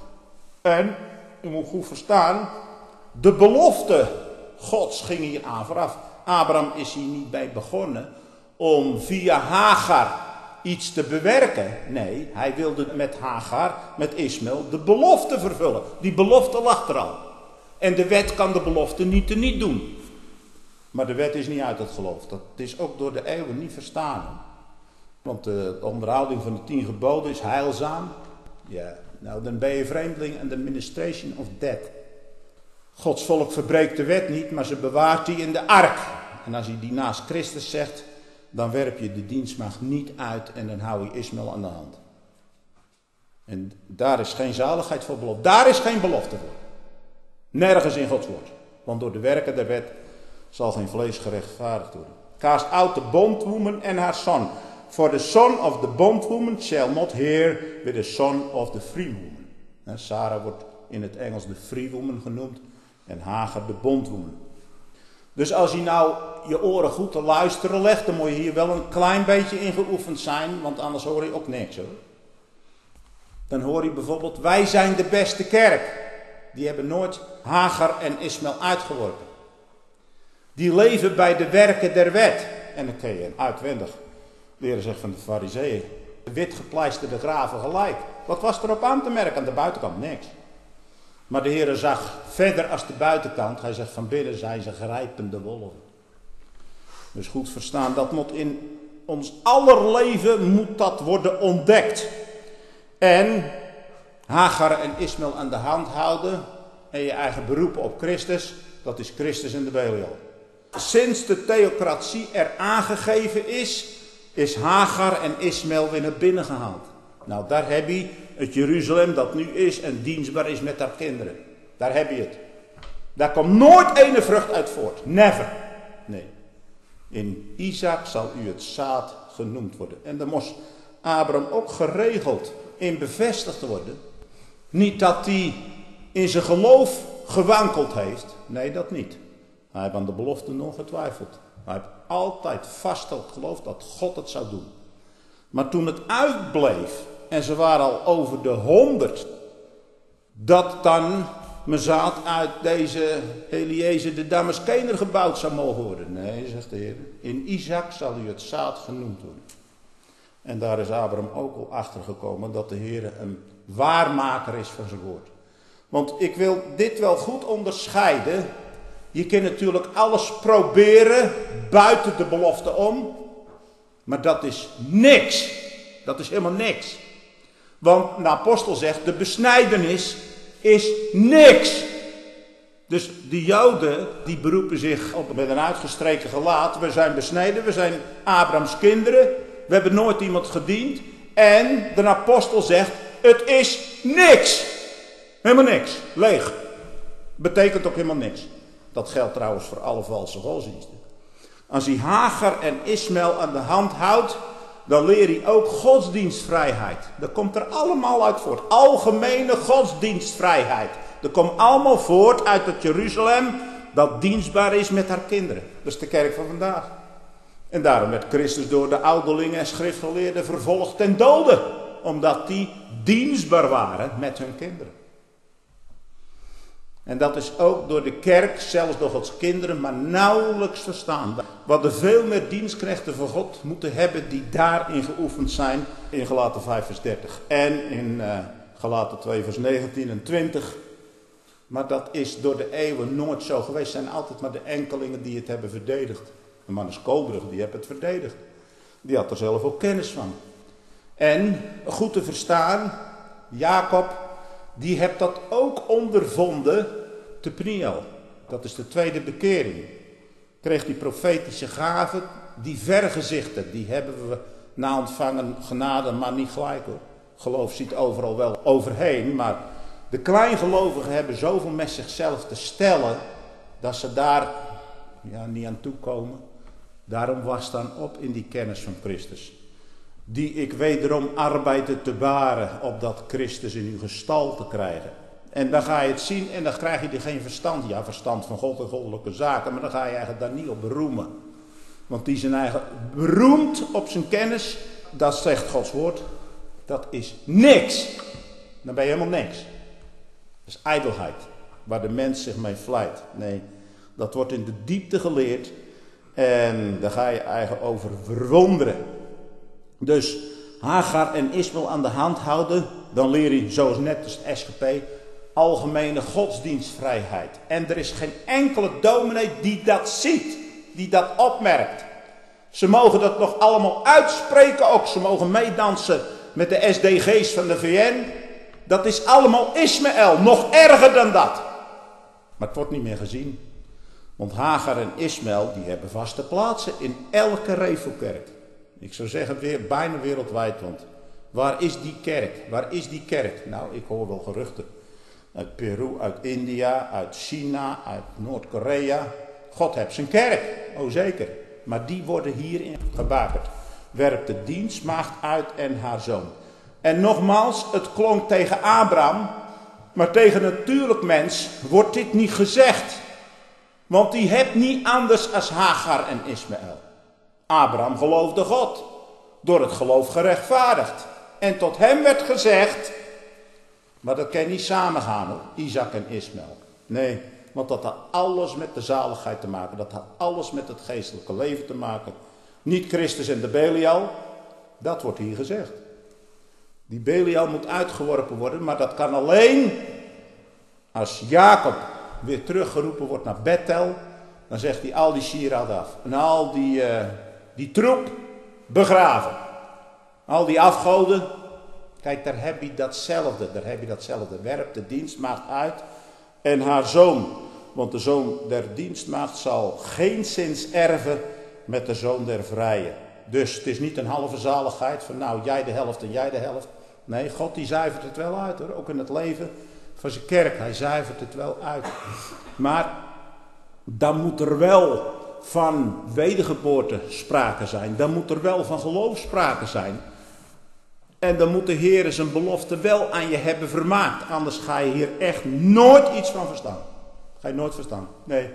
En, u moet goed verstaan, de belofte Gods ging hier aan vooraf. Abraham is hier niet bij begonnen om via Hagar iets te bewerken. Nee, hij wilde met Hagar, met Ismaël, de belofte vervullen. Die belofte lag er al. En de wet kan de belofte niet te niet doen. Maar de wet is niet uit het geloof. Dat is ook door de eeuwen niet verstaan. Want de onderhouding van de tien geboden is heilzaam. Ja, nou dan ben je vreemdeling aan de ministration of death. Gods volk verbreekt de wet niet, maar ze bewaart die in de ark. En als je die naast Christus zegt, dan werp je de dienstmaagd niet uit en dan hou je Ismaël aan de hand. En daar is geen zaligheid voor belofte. Daar is geen belofte voor. Nergens in Gods woord. Want door de werken der wet zal geen vlees gerechtvaardigd worden. Cast out the bondwoman and her son. For the son of the bondwoman shall not hear with the son of the free woman. Sarah wordt in het Engels de free woman genoemd en Hagar de bondwoman. Dus als je nou je oren goed te luisteren legt, dan moet je hier wel een klein beetje in geoefend zijn, want anders hoor je ook niks hoor. Dan hoor je bijvoorbeeld, wij zijn de beste kerk. Die hebben nooit Hagar en Ismaël uitgeworpen. Die leven bij de werken der wet. En dan kun je uitwendig leren zeggen van de fariseeën. De wit gepleisterde graven gelijk. Wat was er op aan te merken aan de buitenkant? Niks. Maar de Heere zag verder als de buitenkant. Hij zegt van binnen zijn ze grijpende wolven. Dus goed verstaan, dat moet in ons aller leven moet dat worden ontdekt. En Hagar en Ismaël aan de hand houden en je eigen beroepen op Christus, dat is Christus in de Belial. Sinds de theocratie er aangegeven is, is Hagar en Ismaël weer naar binnen gehaald. Nou, daar heb je het Jeruzalem dat nu is en dienstbaar is met haar kinderen. Daar heb je het. Daar komt nooit ene vrucht uit voort. Never. Nee. In Isaac zal u het zaad genoemd worden. En daar moest Abraham ook geregeld in bevestigd worden. Niet dat hij in zijn geloof gewankeld heeft. Nee, dat niet. Hij heeft aan de belofte nog getwijfeld. Hij heeft altijd vast geloofd dat God het zou doen. Maar toen het uitbleef en ze waren al over de honderd, dat dan mijn zaad uit deze Eliezer de Damaskener gebouwd zou mogen worden. Nee, zegt de Heer, in Isaac zal u het zaad genoemd worden. En daar is Abraham ook al achter gekomen dat de Heer een waarmaker is van zijn woord. Want ik wil dit wel goed onderscheiden. Je kunt natuurlijk alles proberen buiten de belofte om. Maar dat is niks. Dat is helemaal niks. Want de apostel zegt, de besnijdenis is niks. Dus de Joden die beroepen zich op met een uitgestreken gelaat. We zijn besneden, we zijn Abrahams kinderen. We hebben nooit iemand gediend. En de apostel zegt, het is niks. Helemaal niks. Leeg. Betekent ook helemaal niks. Dat geldt trouwens voor alle valse godsdiensten. Als hij Hagar en Ismaël aan de hand houdt, dan leer hij ook godsdienstvrijheid. Dat komt er allemaal uit voort. Algemene godsdienstvrijheid. Dat komt allemaal voort uit het Jeruzalem dat dienstbaar is met haar kinderen. Dat is de kerk van vandaag. En daarom werd Christus door de ouderlingen en schriftgeleerden vervolgd ten dode. Omdat die dienstbaar waren met hun kinderen. En dat is ook door de kerk, zelfs door Gods kinderen, maar nauwelijks verstaan. We hadden veel meer dienstknechten van God moeten hebben die daarin geoefend zijn. In Galaten vijf vers dertig en in uh, Galaten twee vers negentien en twintig. Maar dat is door de eeuwen nooit zo geweest. Het zijn altijd maar de enkelingen die het hebben verdedigd. De Mannes Koolbrug, die heeft het verdedigd. Die had er zelf ook kennis van. En, goed te verstaan, Jacob, die heeft dat ook ondervonden te Peniel. Dat is de tweede bekering. Kreeg die profetische gaven, die vergezichten, die hebben we na ontvangen genade, maar niet gelijk hoor. Geloof ziet overal wel overheen, maar de kleingelovigen hebben zoveel met zichzelf te stellen, dat ze daar ja, niet aan toe komen. Daarom was dan op in die kennis van Christus. Die ik wederom arbeidde te baren, opdat Christus in uw gestalte krijgen. En dan ga je het zien en dan krijg je er geen verstand. Ja, verstand van God en goddelijke zaken, maar dan ga je eigenlijk daar niet op beroemen. Want die zijn eigen beroemd op zijn kennis, dat zegt Gods woord, dat is niks. Dan ben je helemaal niks. Dat is ijdelheid, waar de mens zich mee vlijt. Nee, dat wordt in de diepte geleerd en daar ga je eigen over verwonderen. Dus Hagar en Ismaël aan de hand houden, dan leer je zoals net als het S G P algemene godsdienstvrijheid. En er is geen enkele dominee die dat ziet, die dat opmerkt. Ze mogen dat nog allemaal uitspreken ook. Ze mogen meedansen met de S D G's van de V N. Dat is allemaal Ismaël, nog erger dan dat. Maar het wordt niet meer gezien. Want Hagar en Ismaël, die hebben vaste plaatsen in elke Revelkerk. Ik zou zeggen weer bijna wereldwijd, want waar is die kerk? Waar is die kerk? Nou, ik hoor wel geruchten. Uit Peru, uit India, uit China, uit Noord-Korea. God heeft zijn kerk, oh zeker. Maar die worden hierin gebakerd. Werpt de dienstmaagd uit en haar zoon. En nogmaals, het klonk tegen Abraham, maar tegen een natuurlijk mens wordt dit niet gezegd. Want die hebt niet anders als Hagar en Ismaël. Abraham geloofde God, door het geloof gerechtvaardigd. En tot hem werd gezegd, maar dat kan niet samengaan hoor, Isaac en Ismaël. Nee, want dat had alles met de zaligheid te maken. Dat had alles met het geestelijke leven te maken. Niet Christus en de Belial, dat wordt hier gezegd. Die Belial moet uitgeworpen worden, maar dat kan alleen als Jacob weer teruggeroepen wordt naar Bethel. Dan zegt hij al die sieraad af. En al die, uh, die troep begraven. Al die afgoden. Kijk, daar heb je datzelfde. Daar heb je datzelfde. Werp de dienstmaagd uit en haar zoon. Want de zoon der dienstmaagd zal geenszins erven met de zoon der vrije. Dus het is niet een halve zaligheid van nou jij de helft en jij de helft. Nee, God die zuivert het wel uit hoor. Ook in het leven van zijn kerk. Hij zuivert het wel uit. Maar dan moet er wel van wedergeboorte sprake zijn. Dan moet er wel van geloof sprake zijn. En dan moet de Heer zijn belofte wel aan je hebben vermaakt. Anders ga je hier echt nooit iets van verstaan. Ga je nooit verstaan. Nee.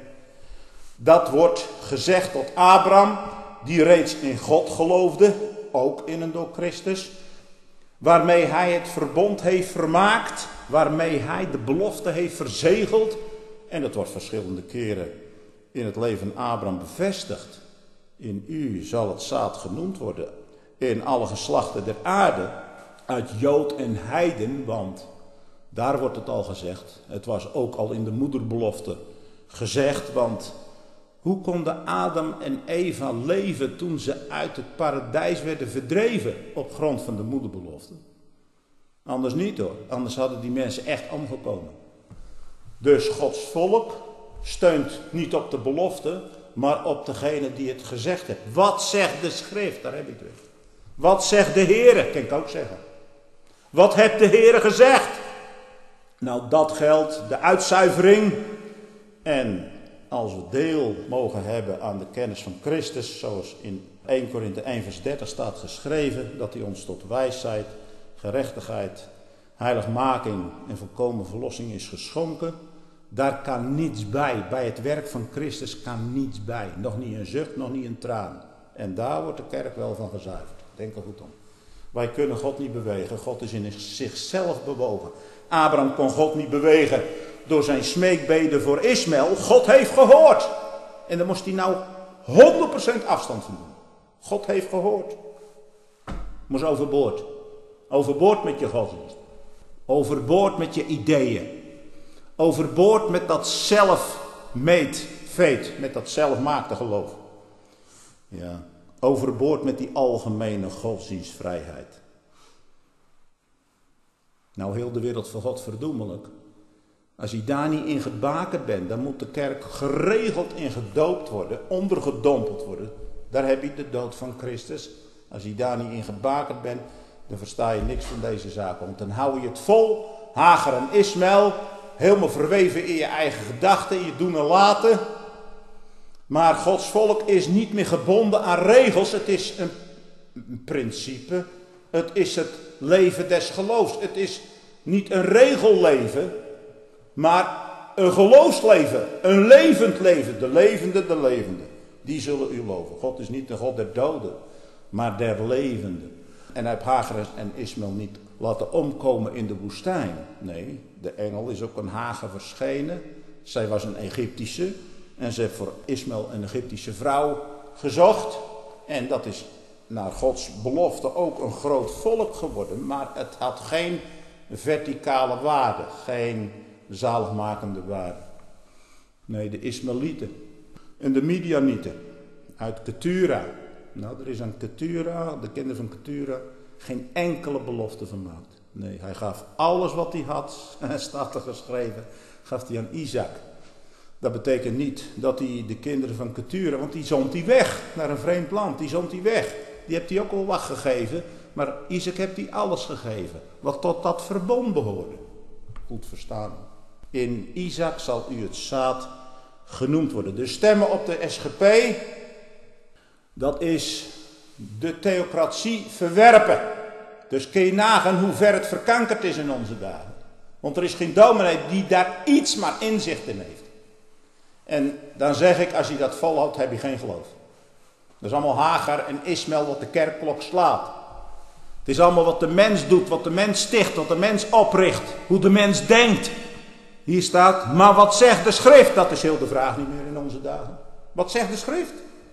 Dat wordt gezegd tot Abraham, die reeds in God geloofde. Ook in en door Christus. Waarmee hij het verbond heeft vermaakt. Waarmee hij de belofte heeft verzegeld. En dat wordt verschillende keren in het leven van Abraham bevestigd. In u zal het zaad genoemd worden. In alle geslachten der aarde. Uit Jood en heiden. Want daar wordt het al gezegd. Het was ook al in de moederbelofte gezegd. Want hoe konden Adam en Eva leven toen ze uit het paradijs werden verdreven op grond van de moederbelofte? Anders niet hoor. Anders hadden die mensen echt omgekomen. Dus Gods volk steunt niet op de belofte, maar op degene die het gezegd heeft. Wat zegt de schrift? Daar heb ik het weer. Wat zegt de Heere? Kan ik ook zeggen. Wat heeft de Heere gezegd? Nou, dat geldt de uitzuivering. En als we deel mogen hebben aan de kennis van Christus, zoals in Eerste Korinthe één vers dertig staat geschreven, dat hij ons tot wijsheid, gerechtigheid, heiligmaking en volkomen verlossing is geschonken. Daar kan niets bij. Bij het werk van Christus kan niets bij. Nog niet een zucht, nog niet een traan. En daar wordt de kerk wel van gezuiverd. Denk er goed om. Wij kunnen God niet bewegen. God is in zichzelf bewogen. Abraham kon God niet bewegen door zijn smeekbeden voor Ismaël. God heeft gehoord. En daar moest hij nou honderd procent afstand van doen. God heeft gehoord. Moest overboord. Overboord met je godsdienst. Overboord met je ideeën. Overboord met dat zelfmeet, veet, met dat zelfmaakte geloof. Ja, overboord met die algemene godsdienstvrijheid. Nou, heel de wereld voor God verdoemelijk. Als je daar niet in gebakerd bent, dan moet de kerk geregeld in gedoopt worden, ondergedompeld worden. Daar heb je de dood van Christus. Als je daar niet in gebakerd bent, dan versta je niks van deze zaak. Want dan hou je het vol, Hagar en Ismaël, helemaal verweven in je eigen gedachten, in je doen en laten. Maar Gods volk is niet meer gebonden aan regels. Het is een, een principe. Het is het leven des geloofs. Het is niet een regelleven, maar een geloofsleven. Een levend leven. De levende, de levende. Die zullen u loven. God is niet de God der doden, maar der levenden. En hij heeft Hagar en Ismaël niet laten omkomen in de woestijn. Nee, de engel is ook aan Hagar verschenen. Zij was een Egyptische. En ze heeft voor Ismaël een Egyptische vrouw gezocht. En dat is naar Gods belofte ook een groot volk geworden. Maar het had geen verticale waarde. Geen zaligmakende waarde. Nee, de Ismaëlieten. En de Midianieten. Uit Ketura. Nou, er is aan Ketura, de kinderen van Ketura, geen enkele belofte vermaakt. Nee, hij gaf alles wat hij had, staat er geschreven, gaf hij aan Isaac. Dat betekent niet dat hij de kinderen van Ketura, want die zond hij weg naar een vreemd land, die zond hij weg. Die heeft hij ook al wat gegeven, maar Isaac heeft hij alles gegeven, wat tot dat verbond behoorde. Goed verstaan. In Isaac zal u het zaad genoemd worden. Dus stemmen op de S G P, dat is de theocratie verwerpen. Dus kun je nagaan hoe ver het verkankerd is in onze dagen. Want er is geen dominee die daar iets maar inzicht in heeft. En dan zeg ik, als je dat volhoudt, heb je geen geloof. Dat is allemaal Hagar en Ismaël wat de kerkklok slaat. Het is allemaal wat de mens doet, wat de mens sticht, wat de mens opricht. Hoe de mens denkt. Hier staat, maar wat zegt de schrift? Dat is heel de vraag niet meer in onze dagen. Wat zegt de schrift?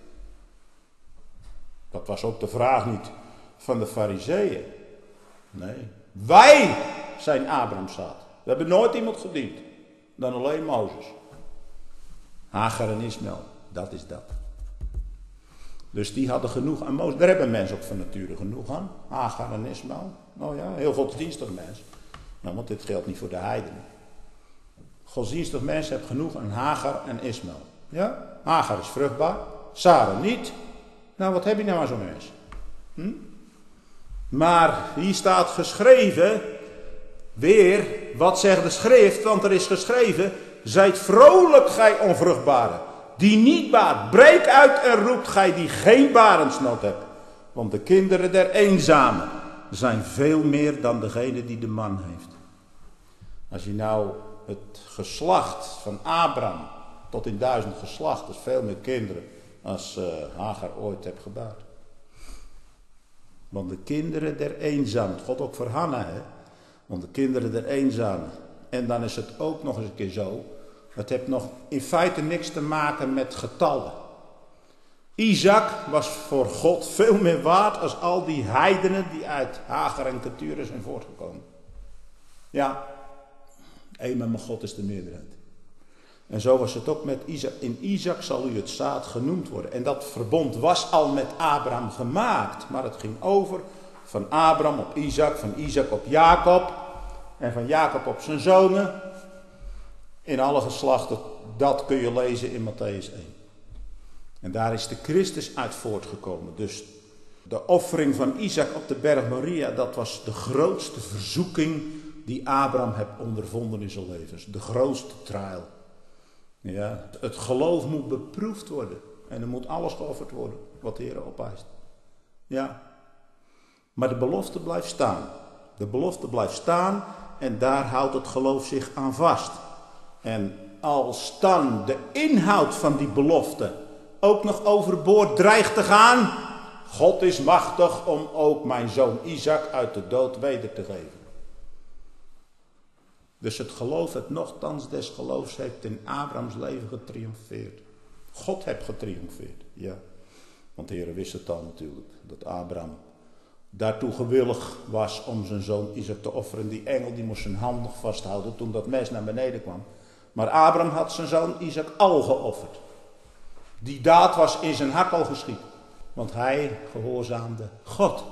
Dat was ook de vraag niet van de Farizeeën. Nee, wij zijn Abraham's zaad. We hebben nooit iemand gediend dan alleen Mozes. Hagar en Ismaël, dat is dat. Dus die hadden genoeg aan Mozes. Daar hebben mensen ook van nature genoeg aan. Hagar en Ismaël. Nou ja, heel godsdienstig mens. Nou, want dit geldt niet voor de heidenen. Godsdienstig mens heeft genoeg aan Hagar en Ismaël. Ja, Hagar is vruchtbaar, Sarah niet. Nou, wat heb je nou aan zo'n mens? Hm? Maar hier staat geschreven, weer, wat zegt de schrift? Want er is geschreven, zijt vrolijk gij onvruchtbare, die niet baart. Breek uit en roept gij die geen barendsnood hebt. Want de kinderen der eenzamen zijn veel meer dan degene die de man heeft. Als je nou het geslacht van Abraham tot in duizend geslacht, dus veel meer kinderen als uh, Hagar ooit heeft gebaard. Want de kinderen der eenzamen, God ook voor Hanna, hè. Want de kinderen der eenzamen. En dan is het ook nog eens een keer zo. Het heeft nog in feite niks te maken met getallen. Isaac was voor God veel meer waard als al die heidenen die uit Hagar en Keturah zijn voortgekomen. Ja, één met mijn God is de meerderheid. En zo was het ook met Isaac. In Isaac zal u het zaad genoemd worden. En dat verbond was al met Abraham gemaakt. Maar het ging over van Abraham op Isaac, van Isaac op Jacob. En van Jacob op zijn zonen. In alle geslachten, dat kun je lezen in Mattheüs één. En daar is de Christus uit voortgekomen. Dus de offering van Isaac op de berg Moria, dat was de grootste verzoeking die Abraham heeft ondervonden in zijn leven. De grootste trial. Ja, het geloof moet beproefd worden. En er moet alles geofferd worden wat de Heer opeist. Ja. Maar de belofte blijft staan. De belofte blijft staan en daar houdt het geloof zich aan vast. En als dan de inhoud van die belofte ook nog overboord dreigt te gaan. God is machtig om ook mijn zoon Isaac uit de dood weder te geven. Dus het geloof, het nochtans des geloofs, heeft in Abrahams leven getriomfeerd. God heeft getriomfeerd, ja. Want de Heer wist het al natuurlijk, dat Abraham daartoe gewillig was om zijn zoon Isaac te offeren. Die engel die moest zijn hand nog vasthouden toen dat mes naar beneden kwam. Maar Abraham had zijn zoon Isaac al geofferd. Die daad was in zijn hart al geschied. Want hij gehoorzaamde God.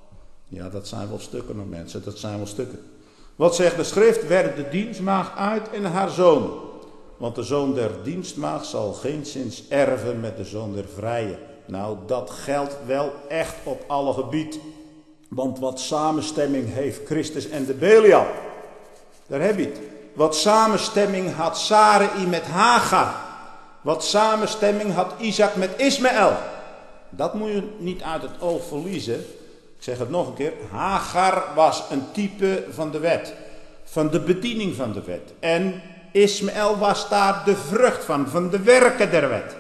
Ja, dat zijn wel stukken nog mensen, dat zijn wel stukken. Wat zegt de schrift? Werp de dienstmaagd uit en haar zoon. Want de zoon der dienstmaagd zal geenszins erven met de zoon der vrije. Nou, dat geldt wel echt op alle gebied. Want wat samenstemming heeft Christus en de Belial. Daar heb je het. Wat samenstemming had Sarai met Hagar. Wat samenstemming had Isaac met Ismaël. Dat moet je niet uit het oog verliezen. Ik zeg het nog een keer. Hagar was een type van de wet. Van de bediening van de wet. En Ismaël was daar de vrucht van. Van de werken der wet.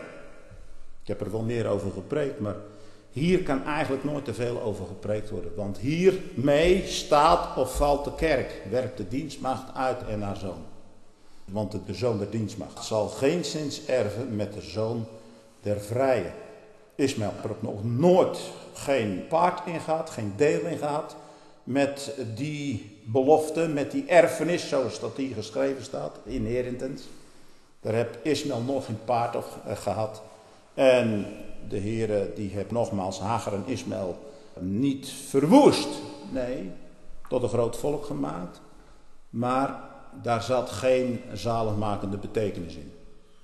Ik heb er wel meer over gepreekt. Maar hier kan eigenlijk nooit te veel over gepreekt worden. Want hiermee staat of valt de kerk. Werpt de dienstmaagd uit en haar zoon. Want de zoon der dienstmaagd zal geenszins erven met de zoon der vrije. Ismaël heeft er ook nog nooit geen part in gehad, geen deel in gehad met die belofte, met die erfenis, zoals dat hier geschreven staat, inheritance. Daar heeft Ismaël nog geen part op gehad. En de Heere die heeft nogmaals Hagar en Ismaël niet verwoest. Nee, tot een groot volk gemaakt. Maar daar zat geen zaligmakende betekenis in.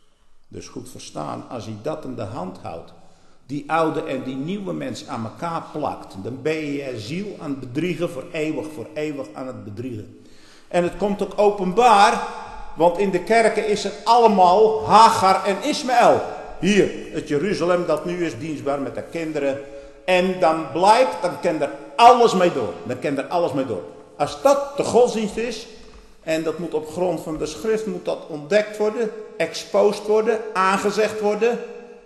Dus goed verstaan, als hij dat in de hand houdt, die oude en die nieuwe mens aan elkaar plakt, dan ben je je ziel aan het bedriegen, voor eeuwig, voor eeuwig aan het bedriegen. En het komt ook openbaar, want in de kerken is het allemaal Hagar en Ismaël. Hier, het Jeruzalem dat nu is dienstbaar met de kinderen. En dan blijkt, dan kan er alles mee door. Dan kan er alles mee door. Als dat de godsdienst is, en dat moet op grond van de schrift, moet dat ontdekt worden, exposed worden, aangezegd worden.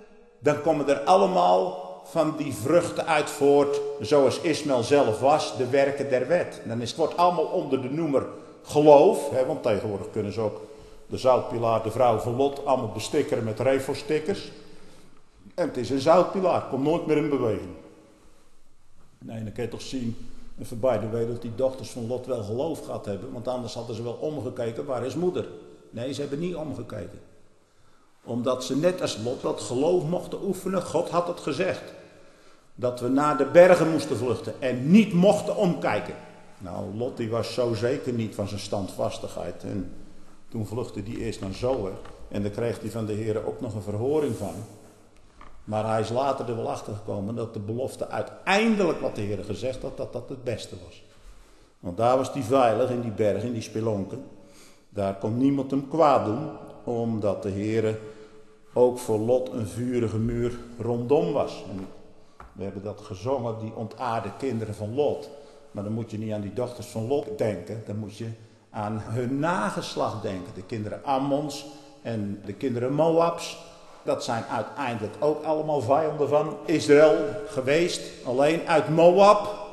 Dan komen er allemaal van die vruchten uit voort, zoals Ismaël zelf was, de werken der wet. Dan is het wordt allemaal onder de noemer geloof, hè, want tegenwoordig kunnen ze ook de zoutpilaar, de vrouw van Lot, allemaal bestikkeren met refostickers. En het is een zoutpilaar, komt nooit meer in beweging. Nee, dan kun je toch zien, en voorbij de wereld, dat die dochters van Lot wel geloof gehad hebben, want anders hadden ze wel omgekeken, waar is moeder? Nee, ze hebben niet omgekeken. Omdat ze net als Lot dat geloof mochten oefenen. God had het gezegd. Dat we naar de bergen moesten vluchten en niet mochten omkijken. Nou, Lot die was zo zeker niet van zijn standvastigheid. En toen vluchtte hij eerst naar Zoar. En daar kreeg hij van de Heer ook nog een verhoring van. Maar hij is later er wel achter gekomen dat de belofte uiteindelijk wat de Heer gezegd had, dat dat het beste was. Want daar was hij veilig in die bergen, in die spelonken. Daar kon niemand hem kwaad doen, omdat de Heer ook voor Lot een vurige muur rondom was. En we hebben dat gezongen, die ontaarde kinderen van Lot. Maar dan moet je niet aan die dochters van Lot denken, dan moet je aan hun nageslacht denken. De kinderen Ammons en de kinderen Moabs. Dat zijn uiteindelijk ook allemaal vijanden van Israël geweest. Alleen uit Moab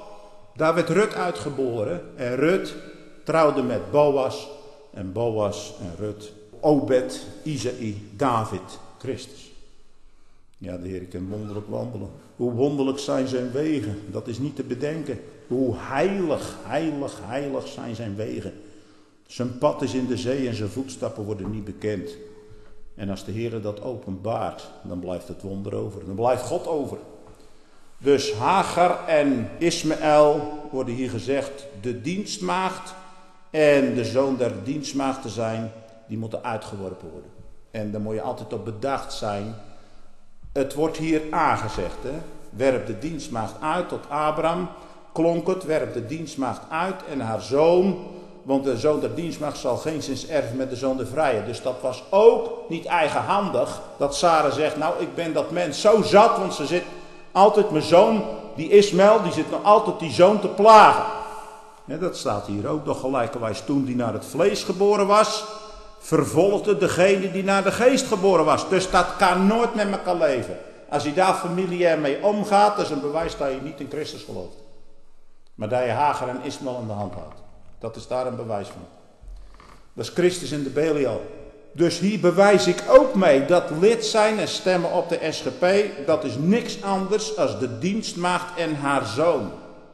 Daar werd Rut uitgeboren. En Rut trouwde met Boas. En Boas en Rut, Obed, Isaï, David, Christus. Ja, de Heer kan wonderlijk wandelen. Hoe wonderlijk zijn zijn wegen. Dat is niet te bedenken. Hoe heilig, heilig, heilig zijn zijn wegen. Zijn pad is in de zee en zijn voetstappen worden niet bekend. En als de Heer dat openbaart, dan blijft het wonder over. Dan blijft God over. Dus Hagar en Ismaël worden hier gezegd de dienstmaagd. En de zoon der dienstmaagd te zijn, die moeten uitgeworpen worden. En daar moet je altijd op bedacht zijn. Het wordt hier aangezegd. Hè? Werp de dienstmaagd uit tot Abraham. Klonk het, werp de dienstmaagd uit en haar zoon. Want de zoon der dienstmaagd zal geenszins erven met de zoon der vrije. Dus dat was ook niet eigenhandig. Dat Sarah zegt, nou ik ben dat mens zo zat. Want ze zit altijd mijn zoon, die Ismaël, die zit nog altijd die zoon te plagen. Ja, dat staat hier ook nog gelijkerwijs. Toen die naar het vlees geboren was, vervolgde degene die naar de geest geboren was. Dus dat kan nooit met elkaar leven. Als je daar familiair mee omgaat, dat is een bewijs dat je niet in Christus gelooft. Maar dat je Hagar en Ismaël aan de hand houdt. Dat is daar een bewijs van. Dat is Christus in de Belial. Dus hier bewijs ik ook mee dat lid zijn en stemmen op de S G P, dat is niks anders dan de dienstmaagd en haar zoon.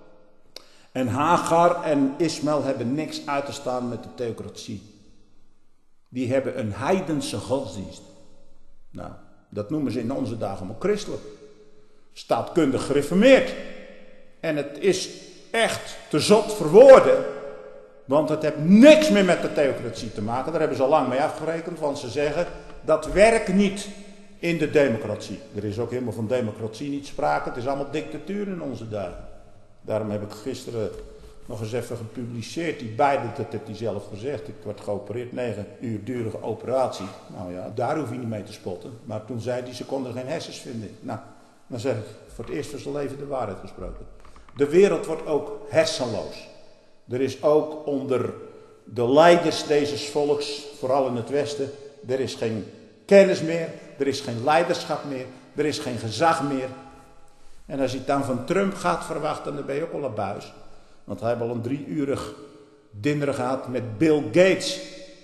En Hagar en Ismaël hebben niks uit te staan met de theocratie. Die hebben een heidense godsdienst. Nou, dat noemen ze in onze dagen allemaal christelijk. Staatkundig gereformeerd. En het is echt te zot voor woorden. Want het heeft niks meer met de theocratie te maken. Daar hebben ze al lang mee afgerekend. Want ze zeggen, dat werkt niet in de democratie. Er is ook helemaal van democratie niet sprake. Het is allemaal dictatuur in onze dagen. Daarom heb ik gisteren nog eens even gepubliceerd. Die beide, dat heeft hij zelf gezegd. Ik werd geopereerd, negen uur durige operatie. Nou ja, daar hoef je niet mee te spotten. Maar toen zei hij, ze konden geen hersens vinden. Nou, dan zeg ik voor het eerst van zijn leven de waarheid gesproken. De wereld wordt ook hersenloos. Er is ook onder de leiders deze volks, vooral in het Westen, er is geen kennis meer, er is geen leiderschap meer, er is geen gezag meer. En als je het dan van Trump gaat verwachten, dan ben je ook al een buis. Want hij heeft al een drieurig dinner gehad met Bill Gates.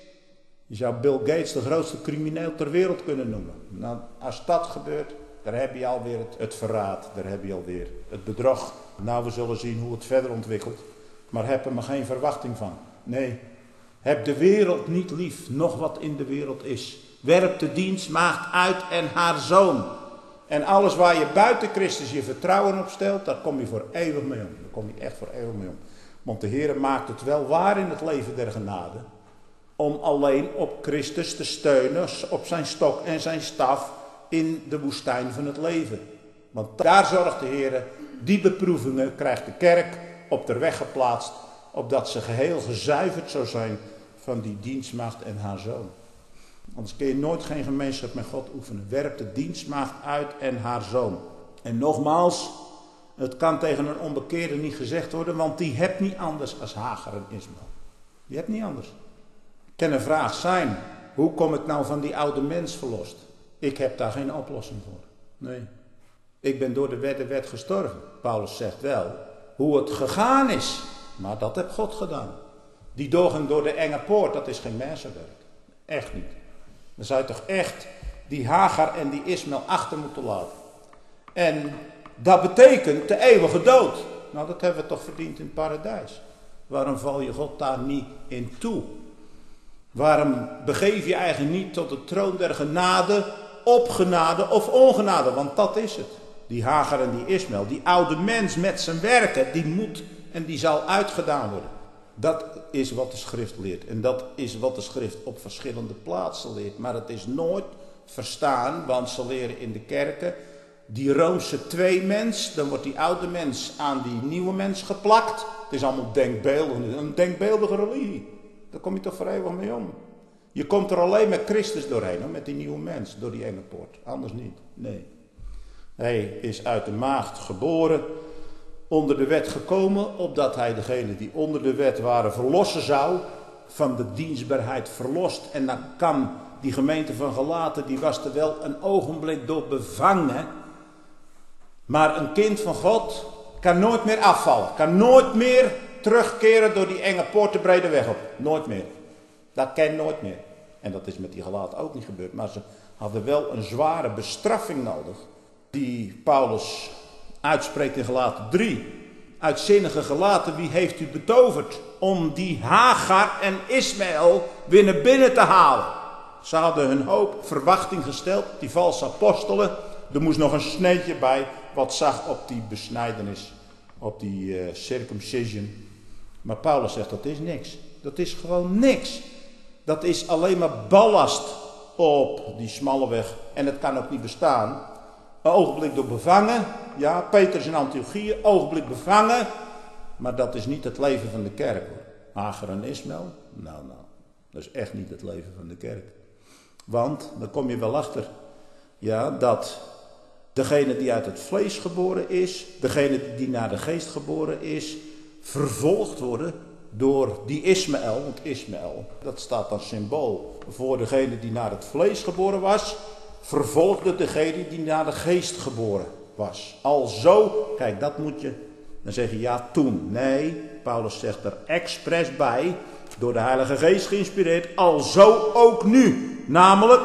Je zou Bill Gates de grootste crimineel ter wereld kunnen noemen. Nou, als dat gebeurt, daar heb je alweer het, het verraad, daar heb je alweer het bedrog. Nou, we zullen zien hoe het verder ontwikkelt. Maar heb er maar geen verwachting van. Nee, heb de wereld niet lief, nog wat in de wereld is. Werp de dienstmaagd uit en haar zoon. En alles waar je buiten Christus je vertrouwen op stelt, daar kom je voor eeuwig mee om. Daar kom je echt voor eeuwig mee om. Want de Heer maakt het wel waar in het leven der genade. Om alleen op Christus te steunen, op zijn stok en zijn staf in de woestijn van het leven. Want daar zorgt de Heer, die beproevingen krijgt de kerk op de weg geplaatst, opdat ze geheel gezuiverd zou zijn van die dienstmaagd en haar zoon. Anders kun je nooit geen gemeenschap met God oefenen. Werp de dienstmaagd uit en haar zoon. En nogmaals, het kan tegen een onbekeerde niet gezegd worden, want die hebt niet anders als Hagar en Ismaël. Die hebt niet anders. Kan een vraag zijn, hoe kom ik nou van die oude mens verlost? Ik heb daar geen oplossing voor. Nee. Ik ben door de wet de wet gestorven. Paulus zegt wel hoe het gegaan is. Maar dat heeft God gedaan. Die doorgang door de enge poort, dat is geen mensenwerk. Echt niet. Dan zou je toch echt die Hagar en die Ismaël achter moeten laten. En dat betekent de eeuwige dood. Nou, dat hebben we toch verdiend in het paradijs. Waarom val je God daar niet in toe? Waarom begeef je eigenlijk niet tot de troon der genade, op genade of ongenade? Want dat is het. Die Hagar en die Ismaël, die oude mens met zijn werken, die moet en die zal uitgedaan worden. Dat is wat de schrift leert. En dat is wat de schrift op verschillende plaatsen leert. Maar het is nooit verstaan, want ze leren in de kerken die Roomse twee mens, dan wordt die oude mens aan die nieuwe mens geplakt. Het is allemaal denkbeeldig, een denkbeeldige religie. Daar kom je toch voor eeuwig mee om. Je komt er alleen met Christus doorheen, hoor, met die nieuwe mens, door die enge poort. Anders niet, nee. Hij is uit de maagd geboren, onder de wet gekomen, opdat hij degene die onder de wet waren verlossen zou, van de dienstbaarheid verlost. En dan kan die gemeente van Galaten, die was er wel een ogenblik door bevangen. Maar een kind van God, Kan nooit meer afvallen. Kan nooit meer terugkeren door die enge poort de brede weg op. Nooit meer. Dat kan nooit meer. En dat is met die Galaten ook niet gebeurd. Maar ze hadden wel een zware bestraffing nodig. Die Paulus uitspreekt in Galaten drie. Uitzinnige Galaten, wie heeft u betoverd om die Hagar en Ismaël weer naar binnen te halen? Ze hadden hun hoop, verwachting gesteld, die valse apostelen. Er moest nog een sneetje bij, wat zag op die besnijdenis, op die uh, circumcision. Maar Paulus zegt, dat is niks. Dat is gewoon niks. Dat is alleen maar ballast op die smalle weg. En het kan ook niet bestaan. Een ogenblik door bevangen. Ja, Petrus in Antiochië, ogenblik bevangen. Maar dat is niet het leven van de kerk. Hagar en Ismaël, nou nou, dat is echt niet het leven van de kerk. Want, dan kom je wel achter, ja, dat degene die uit het vlees geboren is, degene die naar de geest geboren is, vervolgd worden door die Ismaël. Want Ismaël, dat staat als symbool voor degene die naar het vlees geboren was, vervolgde degene die naar de geest geboren was. Alzo, kijk, dat moet je, dan zeg je ja toen. Nee, Paulus zegt er expres bij, door de Heilige Geest geïnspireerd, alzo ook nu. Namelijk,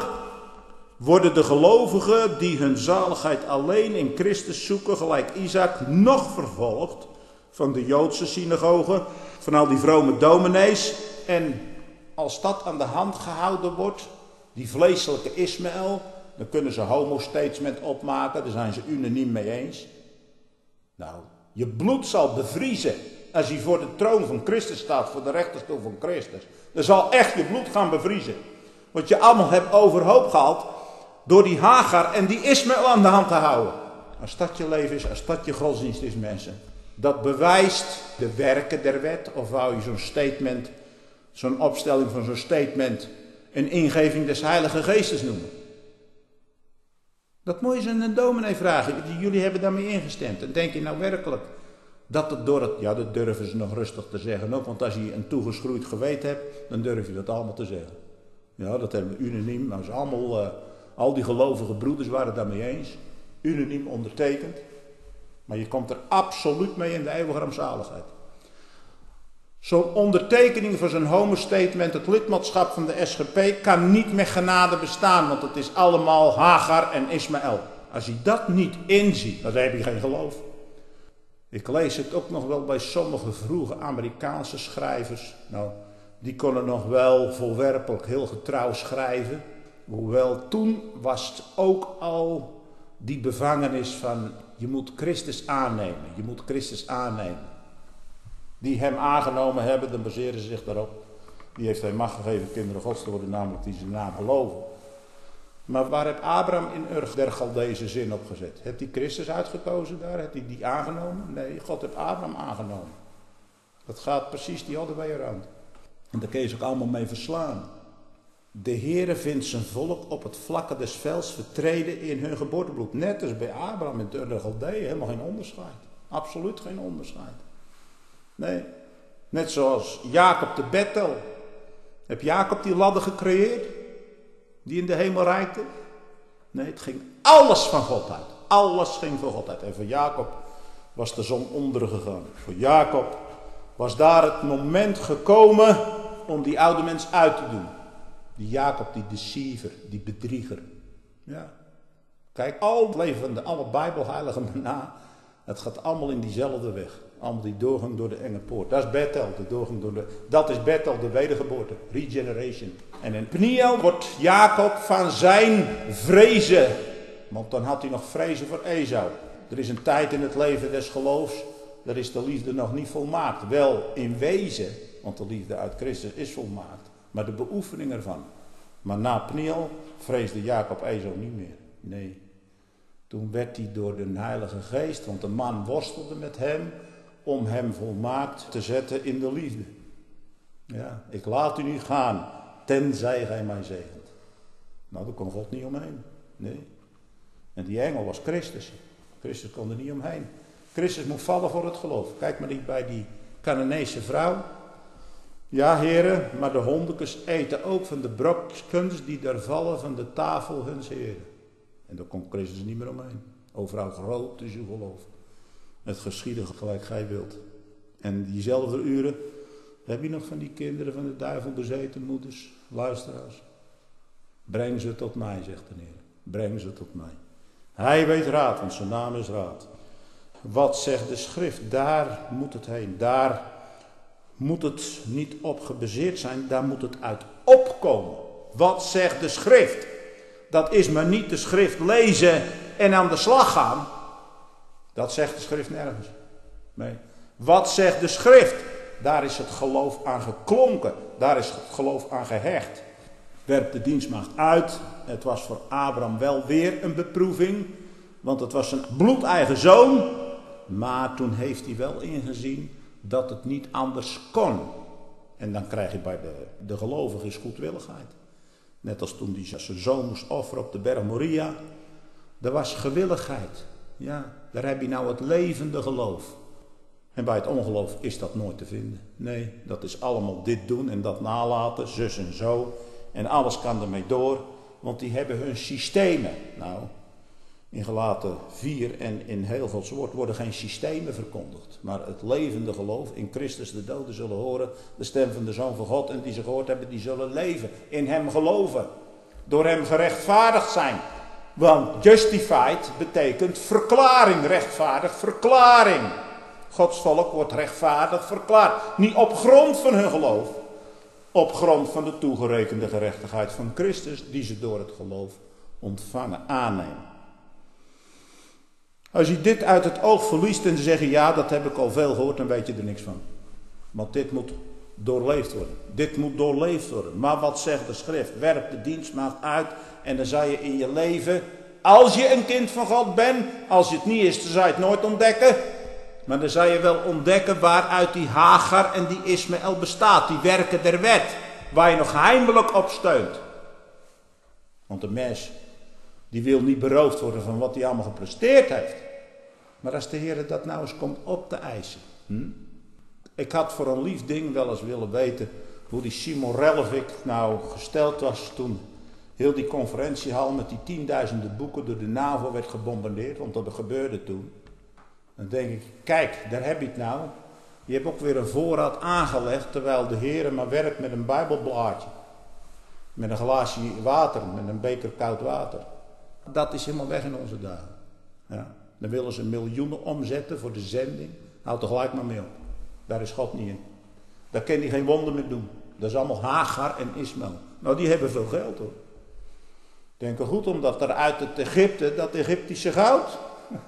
worden de gelovigen die hun zaligheid alleen in Christus zoeken, gelijk Isaac, nog vervolgd van de Joodse synagogen, van al die vrome dominees. En als dat aan de hand gehouden wordt, die vleeselijke Ismaël, dan kunnen ze homo-statement opmaken, daar zijn ze unaniem mee eens. Nou, je bloed zal bevriezen als je voor de troon van Christus staat, voor de rechterstoel van Christus. Dan zal echt je bloed gaan bevriezen. Wat je allemaal hebt overhoop gehaald door die Hagar en die Ismaël aan de hand te houden. Als dat je leven is, als dat je godsdienst is, mensen. Dat bewijst de werken der wet. Of wou je zo'n statement, zo'n opstelling van zo'n statement, een ingeving des Heilige Geestes noemen. Dat moet je ze aan een dominee vragen. Jullie hebben daarmee ingestemd. En denk je nou werkelijk dat het door het... Ja, dat durven ze nog rustig te zeggen ook. Want als je een toegeschroeid geweten hebt, dan durf je dat allemaal te zeggen. Ja, dat hebben we unaniem. Nou, ze allemaal, uh, al die gelovige broeders waren het daarmee eens. Unaniem ondertekend. Maar je komt er absoluut mee in de eeuwige rampzaligheid. Zo'n ondertekening van zo'n homo-statement, het lidmaatschap van de S G P, kan niet met genade bestaan. Want het is allemaal Hagar en Ismaël. Als je dat niet inziet, dan heb je geen geloof. Ik lees het ook nog wel bij sommige vroege Amerikaanse schrijvers. Nou, die konden nog wel voorwerpelijk heel getrouw schrijven. Hoewel toen was het ook al die bevangenis van je moet Christus aannemen. Je moet Christus aannemen. Die hem aangenomen hebben, dan baseren ze zich daarop. Die heeft hij macht gegeven kinderen gods te worden, namelijk die zijn naam geloven. Maar waar heeft Abraham in Ur der Galdeese zin op gezet? Heeft hij Christus uitgekozen daar? Heeft hij die aangenomen? Nee, God heeft Abraham aangenomen. Dat gaat precies die other way around. En daar kun je ze ook allemaal mee verslaan. De Heere vindt zijn volk op het vlakke des velds vertreden in hun geboortebloed. Net als bij Abraham in Ur der Galdeeën, helemaal geen onderscheid. Absoluut geen onderscheid. Nee, net zoals Jacob de Bethel. Heb Jacob die ladder gecreëerd? Die in de hemel reikte? Nee, het ging alles van God uit. Alles ging van God uit. En voor Jacob was de zon ondergegaan. Voor Jacob was daar het moment gekomen om die oude mens uit te doen. Die Jacob, die deceiver, die bedrieger. Ja. Kijk, al het leven van de alle Bijbelheiligen maar na. Het gaat allemaal in diezelfde weg. Allemaal die doorgang door de enge poort. Dat is Bethel, de doorgang door de... Dat is Bethel, de wedergeboorte. Regeneration. En in Peniel wordt Jacob van zijn vrezen. Want dan had hij nog vrezen voor Esau. Er is een tijd in het leven des geloofs. Daar is de liefde nog niet volmaakt. Wel in wezen. Want de liefde uit Christus is volmaakt. Maar de beoefening ervan. Maar na Peniel vreesde Jacob Esau niet meer. Nee. Toen werd hij door de Heilige Geest. Want de man worstelde met hem. Om hem volmaakt te zetten in de liefde. Ja, ik laat u niet gaan, tenzij gij mij zegent. Nou, daar kon God niet omheen. Nee. En die engel was Christus. Christus kon er niet omheen. Christus moet vallen voor het geloof. Kijk maar niet bij die Canaanese vrouw. Ja, heren, maar de hondekes eten ook van de brokjes die daar vallen van de tafel huns heren. En daar kon Christus niet meer omheen. Overal groot is uw geloof. Het geschieden gelijk gij wilt. En diezelfde uren, heb je nog van die kinderen van de duivel bezeten moeders, luisteraars? Breng ze tot mij, zegt de Heer. Breng ze tot mij. Hij weet raad, want zijn naam is raad. Wat zegt de schrift? Daar moet het heen. Daar moet het niet op gebaseerd zijn. Daar moet het uit opkomen. Wat zegt de schrift? Dat is maar niet de schrift lezen en aan de slag gaan. Dat zegt de schrift nergens. Nee. Wat zegt de schrift? Daar is het geloof aan geklonken. Daar is het geloof aan gehecht. Werpt de dienstmaagd uit. Het was voor Abraham wel weer een beproeving. Want het was zijn bloedeigen zoon. Maar toen heeft hij wel ingezien dat het niet anders kon. En dan krijg je bij de, de gelovigen goedwilligheid. Net als toen hij zijn zoon moest offeren op de berg Moria. Er was gewilligheid. Ja, daar heb je nou het levende geloof. En bij het ongeloof is dat nooit te vinden. Nee, dat is allemaal dit doen en dat nalaten, zus en zo. En alles kan ermee door, want die hebben hun systemen. Nou, in Galaten vier en in heel Gods woord worden geen systemen verkondigd. Maar het levende geloof in Christus de doden zullen horen. De stem van de Zoon van God en die ze gehoord hebben, die zullen leven. In hem geloven. Door hem gerechtvaardigd zijn. Want justified betekent verklaring, rechtvaardig, verklaring. Gods volk wordt rechtvaardig verklaard. Niet op grond van hun geloof. Op grond van de toegerekende gerechtigheid van Christus. Die ze door het geloof ontvangen, aannemen. Als je dit uit het oog verliest en zegt, ja, dat heb ik al veel gehoord, dan weet je er niks van. Want dit moet doorleefd worden. Dit moet doorleefd worden. Maar wat zegt de schrift? Werp de dienstmaagd uit en dan zal je in je leven, als je een kind van God bent, als je het niet is, dan zal je het nooit ontdekken. Maar dan zal je wel ontdekken waaruit die Hagar en die Ismaël bestaat. Die werken der wet. Waar je nog heimelijk op steunt. Want de mens, die wil niet beroofd worden van wat hij allemaal gepresteerd heeft. Maar als de Heer dat nou eens komt op te eisen. Hm? Ik had voor een lief ding wel eens willen weten hoe die Simon Relvik nou gesteld was toen heel die conferentiehal met die tienduizenden boeken door de NAVO werd gebombardeerd. Want dat gebeurde toen. Dan denk ik, kijk, daar heb je het nou. Je hebt ook weer een voorraad aangelegd, terwijl de Heer maar werkt met een bijbelblaadje. Met een glaasje water, met een beker koud water. Dat is helemaal weg in onze dagen. Ja. Dan willen ze miljoenen omzetten voor de zending. Houd er gelijk maar mee op. Daar is God niet in. Daar kan hij geen wonder mee doen. Dat is allemaal Hagar en Ismaël. Nou, die hebben veel geld hoor. Denk er goed om dat er uit het Egypte, dat Egyptische goud...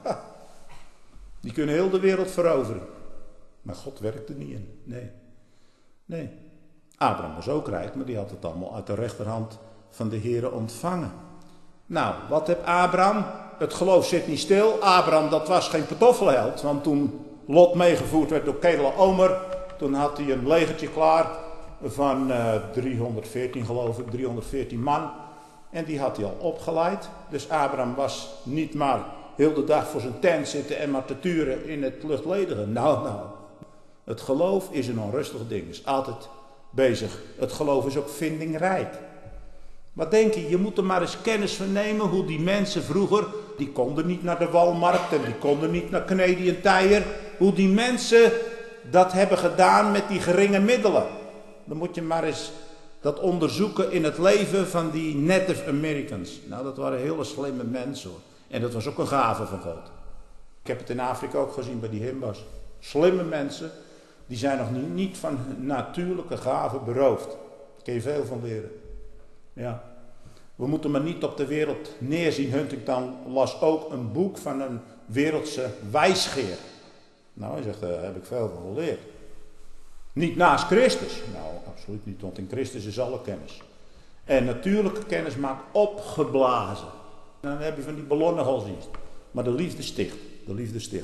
Die kunnen heel de wereld veroveren. Maar God werkt er niet in. Nee. Nee. Abraham was ook rijk, maar die had het allemaal uit de rechterhand van de Heere ontvangen. Nou, wat heb Abraham? Het geloof zit niet stil. Abraham, dat was geen pantoffelheld. Want toen Lot meegevoerd werd door Kedorlaomer, toen had hij een legertje klaar van uh, driehonderdveertien geloof ik, driehonderdveertien man. En die had hij al opgeleid. Dus Abraham was niet maar heel de dag voor zijn tent zitten en maar te turen in het luchtledige. Nou, nou. Het geloof is een onrustig ding. Is altijd bezig. Het geloof is ook vindingrijk. Wat denk je? Je moet er maar eens kennis van nemen hoe die mensen vroeger, die konden niet naar de Walmarkt en die konden niet naar Canadian Tire. Hoe die mensen dat hebben gedaan met die geringe middelen. Dan moet je maar eens dat onderzoeken in het leven van die Native Americans. Nou, dat waren hele slimme mensen hoor. En dat was ook een gave van God. Ik heb het in Afrika ook gezien bij die Himbas. Slimme mensen, die zijn nog niet, niet van hun natuurlijke gaven beroofd. Daar kun je veel van leren. Ja. We moeten maar niet op de wereld neerzien. Huntington las ook een boek van een wereldse wijsgeer. Nou, hij zegt, daar heb ik veel van geleerd. Niet naast Christus. Nou, absoluut niet, want in Christus is alle kennis. En natuurlijke kennis maakt opgeblazen. Dan heb je van die ballonnen godsdienst. Maar de liefde sticht. De liefde sticht.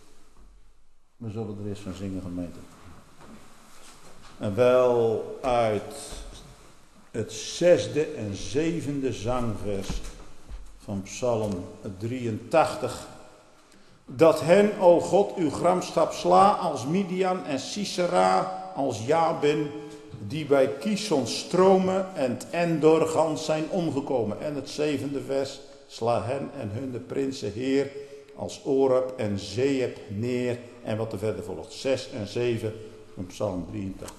We zullen er eens van zingen, gemeente. En wel uit het zesde en zevende zangvers van Psalm drieëntachtig. Dat hen, o God, uw gramschap sla als Midian en Sisera als Jabin, die bij Kison stromen en Endor gans zijn omgekomen. En het zevende vers, sla hen en hun de prinsen heer als Oreb en Zeeb neer. En wat er verder volgt, zes en zeven van Psalm drieëntachtig.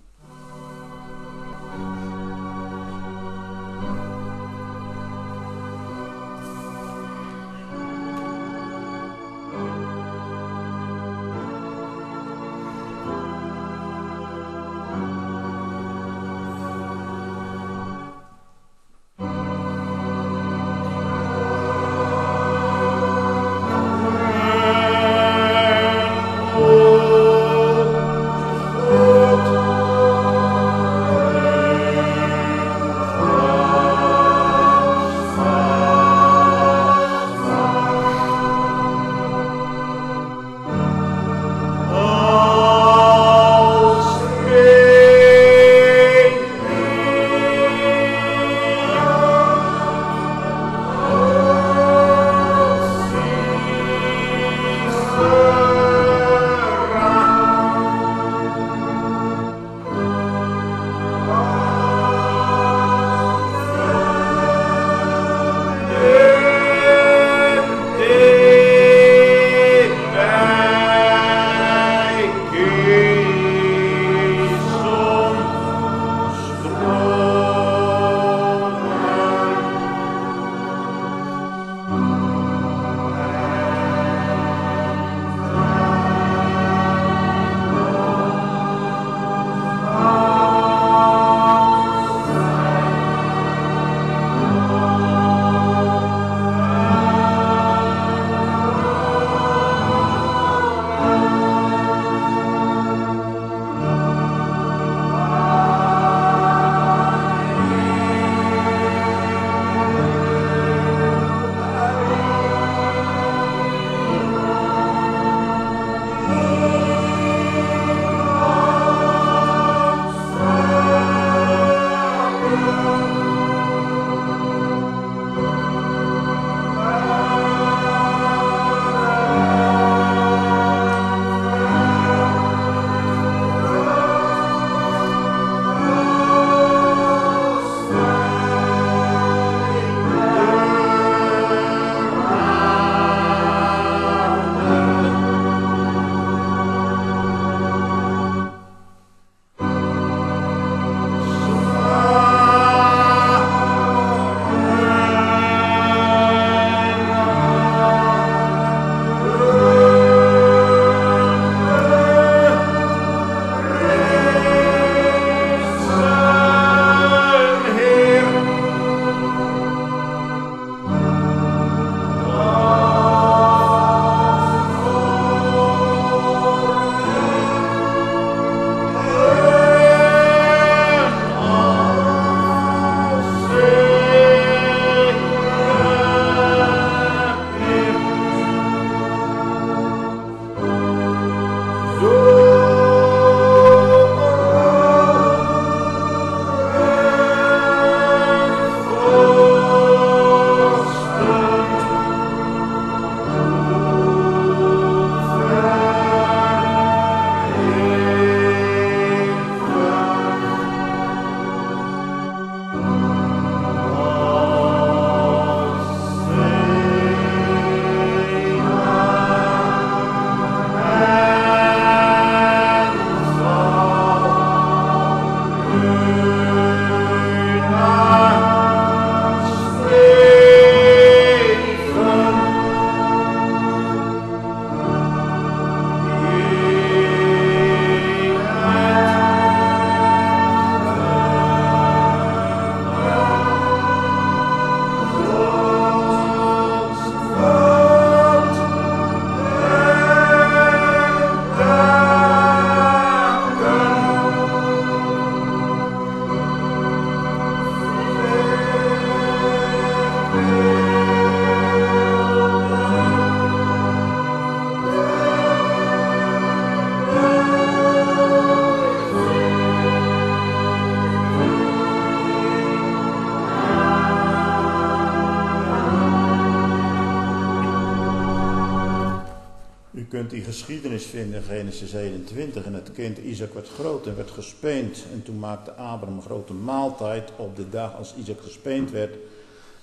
kunt die geschiedenis vinden in Genesis eenentwintig. En het kind Isaac werd groot en werd gespeend. En toen maakte Abraham een grote maaltijd op de dag als Isaac gespeend werd.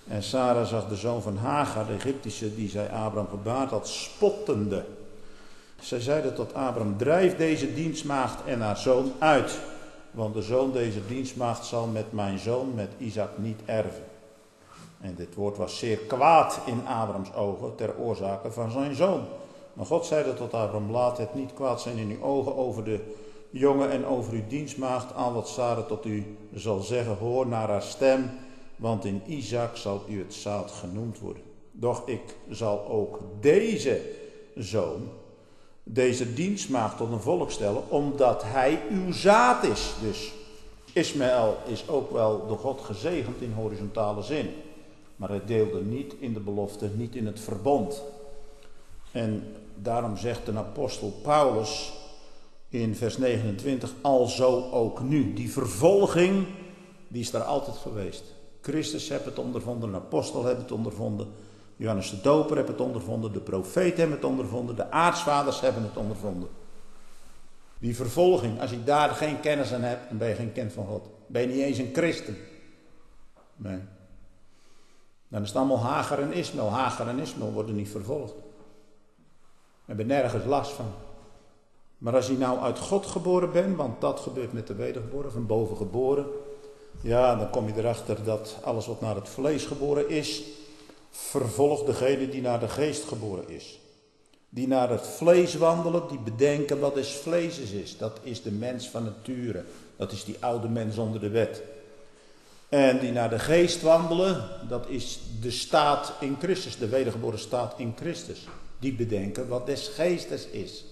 En Sarah zag de zoon van Hagar, de Egyptische, die zij Abraham gebaard had, spottende. Zij zeide tot Abraham, drijf deze dienstmaagd en haar zoon uit. Want de zoon deze dienstmaagd zal met mijn zoon, met Isaac, niet erven. En dit woord was zeer kwaad in Abrahams ogen ter oorzake van zijn zoon. Maar God zeide tot Abraham, laat het niet kwaad zijn in uw ogen over de jongen en over uw dienstmaagd. Al wat Sarah tot u zal zeggen, hoor naar haar stem. Want in Isaac zal u het zaad genoemd worden. Doch ik zal ook deze zoon, deze dienstmaagd tot een volk stellen, omdat hij uw zaad is. Dus Ismaël is ook wel door God gezegend in horizontale zin. Maar hij deelde niet in de belofte, niet in het verbond. En daarom zegt de apostel Paulus in vers negenentwintig, alzo ook nu. Die vervolging, die is daar altijd geweest. Christus heeft het ondervonden, een apostel heeft het ondervonden, Johannes de Doper heeft het ondervonden, de profeten hebben het ondervonden, de aartsvaders hebben het ondervonden. Die vervolging, als je daar geen kennis aan hebt, dan ben je geen kind van God. Ben je niet eens een christen. Nee. Dan is het allemaal Hagar en Ismaël. Hagar en Ismaël worden niet vervolgd. We hebben nergens last van. Maar als je nou uit God geboren bent, want dat gebeurt met de wedergeboren, van boven geboren. Ja, dan kom je erachter dat alles wat naar het vlees geboren is, vervolgt degene die naar de geest geboren is. Die naar het vlees wandelen, die bedenken wat is vlees is. Dat is de mens van nature. Dat is die oude mens onder de wet. En die naar de geest wandelen, dat is de staat in Christus, de wedergeboren staat in Christus. Die bedenken wat des geestes is.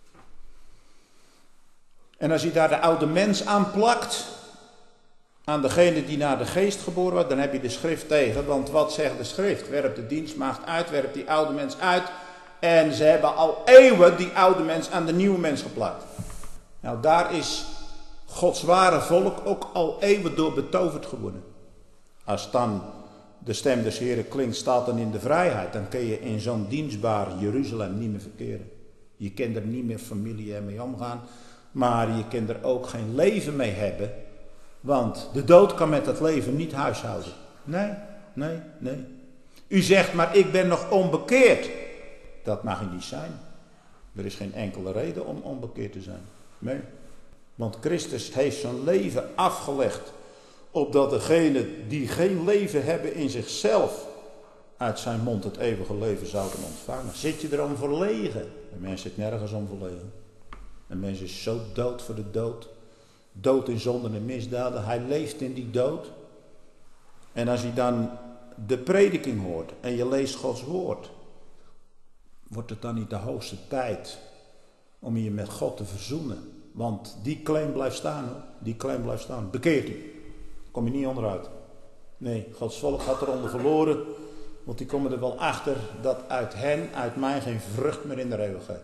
En als je daar de oude mens aan plakt, aan degene die naar de geest geboren wordt, dan heb je de schrift tegen. Want wat zegt de schrift? Werp de dienstmaagd uit, werp die oude mens uit. En ze hebben al eeuwen die oude mens aan de nieuwe mens geplakt. Nou, daar is Gods ware volk ook al eeuwen door betoverd geworden. Als dan de stem des Heren klinkt, staat dan in de vrijheid. Dan kun je in zo'n dienstbaar Jeruzalem niet meer verkeren. Je kunt er niet meer familie mee omgaan. Maar je kunt er ook geen leven mee hebben. Want de dood kan met het leven niet huishouden. Nee, nee, nee. U zegt, maar ik ben nog onbekeerd. Dat mag je niet zijn. Er is geen enkele reden om onbekeerd te zijn. Nee. Want Christus heeft zijn leven afgelegd, opdat degenen die geen leven hebben in zichzelf, uit zijn mond het eeuwige leven zouden ontvangen. Zit je erom verlegen? Een mens zit nergens om verlegen. Een mens is zo dood voor de dood. Dood in zonden en misdaden. Hij leeft in die dood. En als je dan de prediking hoort en je leest Gods woord, wordt het dan niet de hoogste tijd om je met God te verzoenen? Want die claim blijft staan, hoor. Die claim blijft staan. Bekeert u. Daar kom je niet onderuit. Nee, Gods volk gaat eronder verloren. Want die komen er wel achter dat uit hen, uit mij, geen vrucht meer in de eeuwigheid.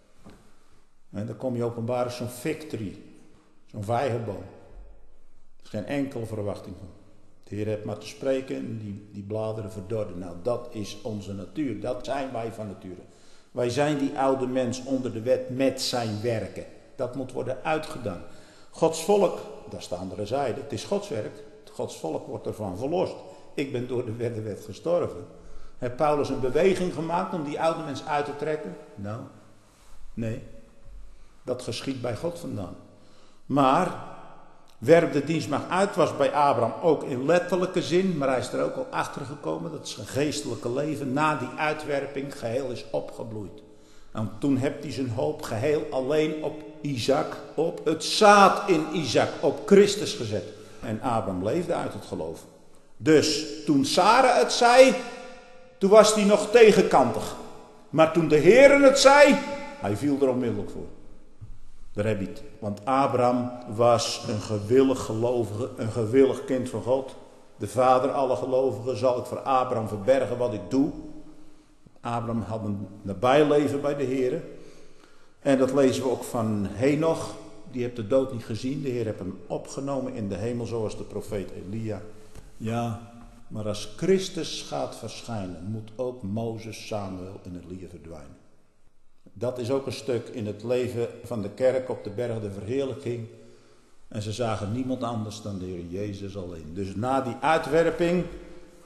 En dan kom je openbaar zo'n fig tree. Zo'n vijgenboom. Er is geen enkele verwachting van. De Heer heeft maar te spreken en die, die bladeren verdorden. Nou, dat is onze natuur. Dat zijn wij van nature. Wij zijn die oude mens onder de wet met zijn werken. Dat moet worden uitgedaan. Gods volk, dat is de andere zijde, het is Gods werk. Gods volk wordt ervan verlost. Ik ben door de wet, de wet gestorven. Heeft Paulus een beweging gemaakt om die oude mens uit te trekken? Nou, nee. Dat geschiet bij God vandaan. Maar, werp de dienstmaagd uit, was bij Abraham ook in letterlijke zin, maar hij is er ook al achter gekomen dat zijn geestelijke leven na die uitwerping geheel is opgebloeid. En toen heeft hij zijn hoop geheel alleen op Isaac, op het zaad in Isaac, op Christus gezet. En Abraham leefde uit het geloof. Dus toen Sarah het zei, toen was hij nog tegenkantig. Maar toen de Heere het zei, hij viel er onmiddellijk voor. Daar heb je het. Want Abraham was een gewillig gelovige, een gewillig kind van God. De vader alle gelovigen, zal ik voor Abraham verbergen wat ik doe. Abraham had een nabijleven bij de Heer. En dat lezen we ook van Henoch. Die heeft de dood niet gezien. De Heer heeft hem opgenomen in de hemel zoals de profeet Elia. Ja, maar als Christus gaat verschijnen, moet ook Mozes, Samuel en Elia verdwijnen. Dat is ook een stuk in het leven van de kerk op de berg de verheerlijking. En ze zagen niemand anders dan de Heer Jezus alleen. Dus na die uitwerping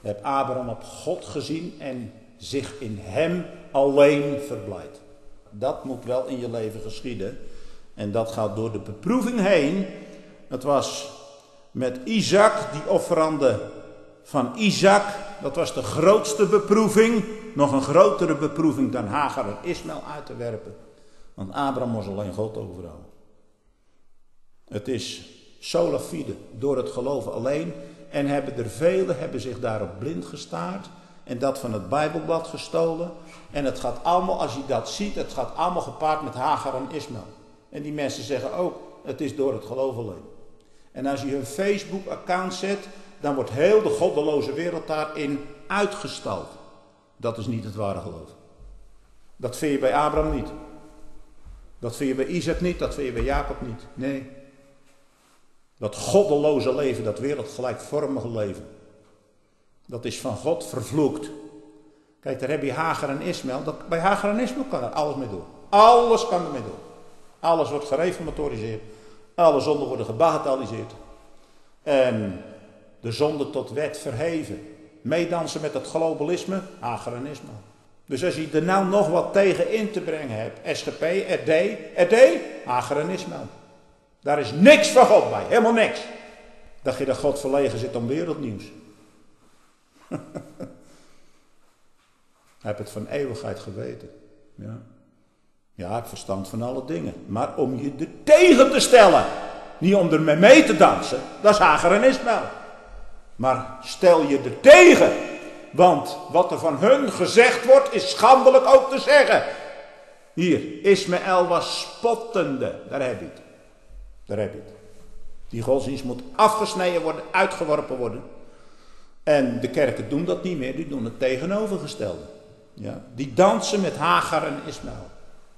Heb Abraham op God gezien en zich in hem alleen verblijd. Dat moet wel in je leven geschieden. En dat gaat door de beproeving heen. Het was met Isaac, die offerande van Isaac. Dat was de grootste beproeving. Nog een grotere beproeving dan Hagar en Ismaël uit te werpen. Want Abraham moest alleen God overhouden. Het is sola fide, door het geloven alleen. En hebben er velen hebben zich daarop blind gestaard. En dat van het Bijbelblad gestolen. En het gaat allemaal, als je dat ziet, het gaat allemaal gepaard met Hagar en Ismaël. En die mensen zeggen ook, het is door het geloof alleen. En als je hun Facebook-account zet, dan wordt heel de goddeloze wereld daarin uitgestald. Dat is niet het ware geloof. Dat vind je bij Abraham niet. Dat vind je bij Isaac niet, dat vind je bij Jacob niet. Nee. Dat goddeloze leven, dat wereldgelijkvormige leven. Dat is van God vervloekt. Kijk, daar heb je Hagar en Ismaël. Dat, bij Hagar en Ismaël kan er alles mee door. Alles kan er mee door. Alles wordt gereformatoriseerd. Alle zonden worden gebagatelliseerd. En de zonde tot wet verheven. Meedansen met het globalisme, Hagar en Ismaël. Dus als je er nou nog wat tegen in te brengen hebt, S G P, R D, R D, Hagar en Ismaël. Daar is niks van God bij, helemaal niks. Dacht je dat God verlegen zit om wereldnieuws? Hij heeft het van eeuwigheid geweten. Ja. Ja, ik heb verstand van alle dingen. Maar om je er tegen te stellen, niet om er mee, mee te dansen, dat is Hagar en Ismaël. Maar stel je er tegen, want wat er van hun gezegd wordt is schandelijk ook te zeggen. Hier, Ismaël was spottende, daar heb je het. Daar heb je het. Die godsdienst moet afgesneden worden, uitgeworpen worden. En de kerken doen dat niet meer, die doen het tegenovergestelde. Ja, die dansen met Hagar en Ismaël.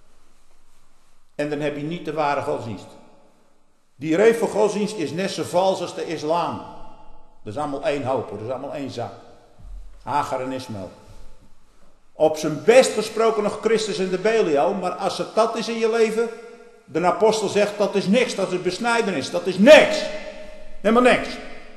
En dan heb je niet de ware godsdienst. Die revo-godsdienst is net zo vals als de islam. Dat is allemaal één hoop, dat is allemaal één zak. Hagar en Ismaël. Op zijn best gesproken nog Christus en de Belial, maar als het dat is in je leven, de apostel zegt dat is niks, dat is besnijdenis, dat is niks. Helemaal niks.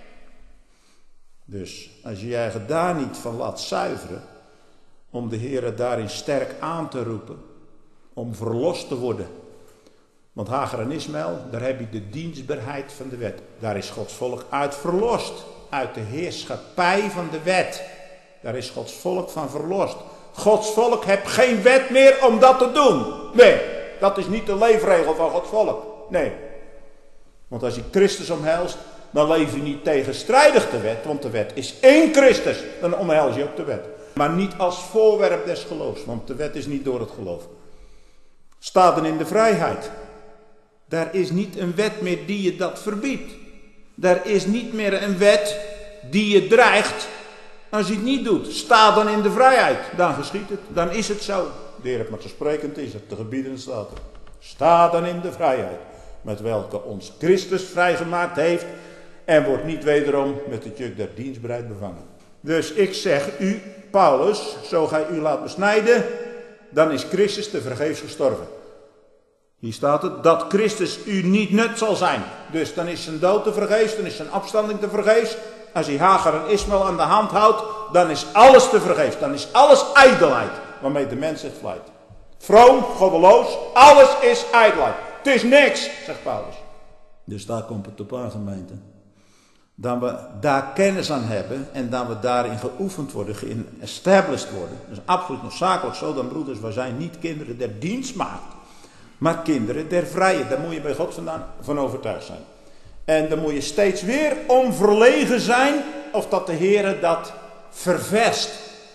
Dus als je je eigen daar niet van laat zuiveren, om de Heer daarin sterk aan te roepen, om verlost te worden. Want Hagar en Ismaël, daar heb je de dienstbaarheid van de wet. Daar is Gods volk uit verlost. Uit de heerschappij van de wet. Daar is Gods volk van verlost. Gods volk heeft geen wet meer om dat te doen. Nee, dat is niet de leefregel van Gods volk. Nee. Want als je Christus omhelst, dan leef je niet tegenstrijdig de wet. Want de wet is één Christus. Dan omhels je ook de wet. Maar niet als voorwerp des geloofs. Want de wet is niet door het geloof. Staat dan in de vrijheid. Daar is niet een wet meer die je dat verbiedt. Daar is niet meer een wet die je dreigt als je het niet doet. Sta dan in de vrijheid. Dan geschiet het. Dan is het zo. De Heer heeft maar te sprekend is het. Te gebieden staat er. Sta dan in de vrijheid. Met welke ons Christus vrijgemaakt heeft. En wordt niet wederom met het juk der dienstbaarheid bevangen. Dus ik zeg u, Paulus, zo gij u laat besnijden, dan is Christus te vergeefs gestorven. Hier staat het, dat Christus u niet nut zal zijn. Dus dan is zijn dood te vergeefs, dan is zijn opstanding te vergeefs. Als hij Hagar en Ismaël aan de hand houdt, dan is alles te vergeefs. Dan is alles ijdelheid waarmee de mens zich vlijt. Vroom, goddeloos, alles is ijdelheid. Het is niks, zegt Paulus. Dus daar komt het op aan, gemeente. Dat we daar kennis aan hebben en dat we daarin geoefend worden, geestablished worden. Dat is absoluut noodzakelijk zo, dan broeders, wij zijn niet kinderen der dienstmaagd, maar kinderen der vrije. Daar moet je bij God vandaan van overtuigd zijn. En dan moet je steeds weer onverlegen zijn of dat de Heer dat ververst.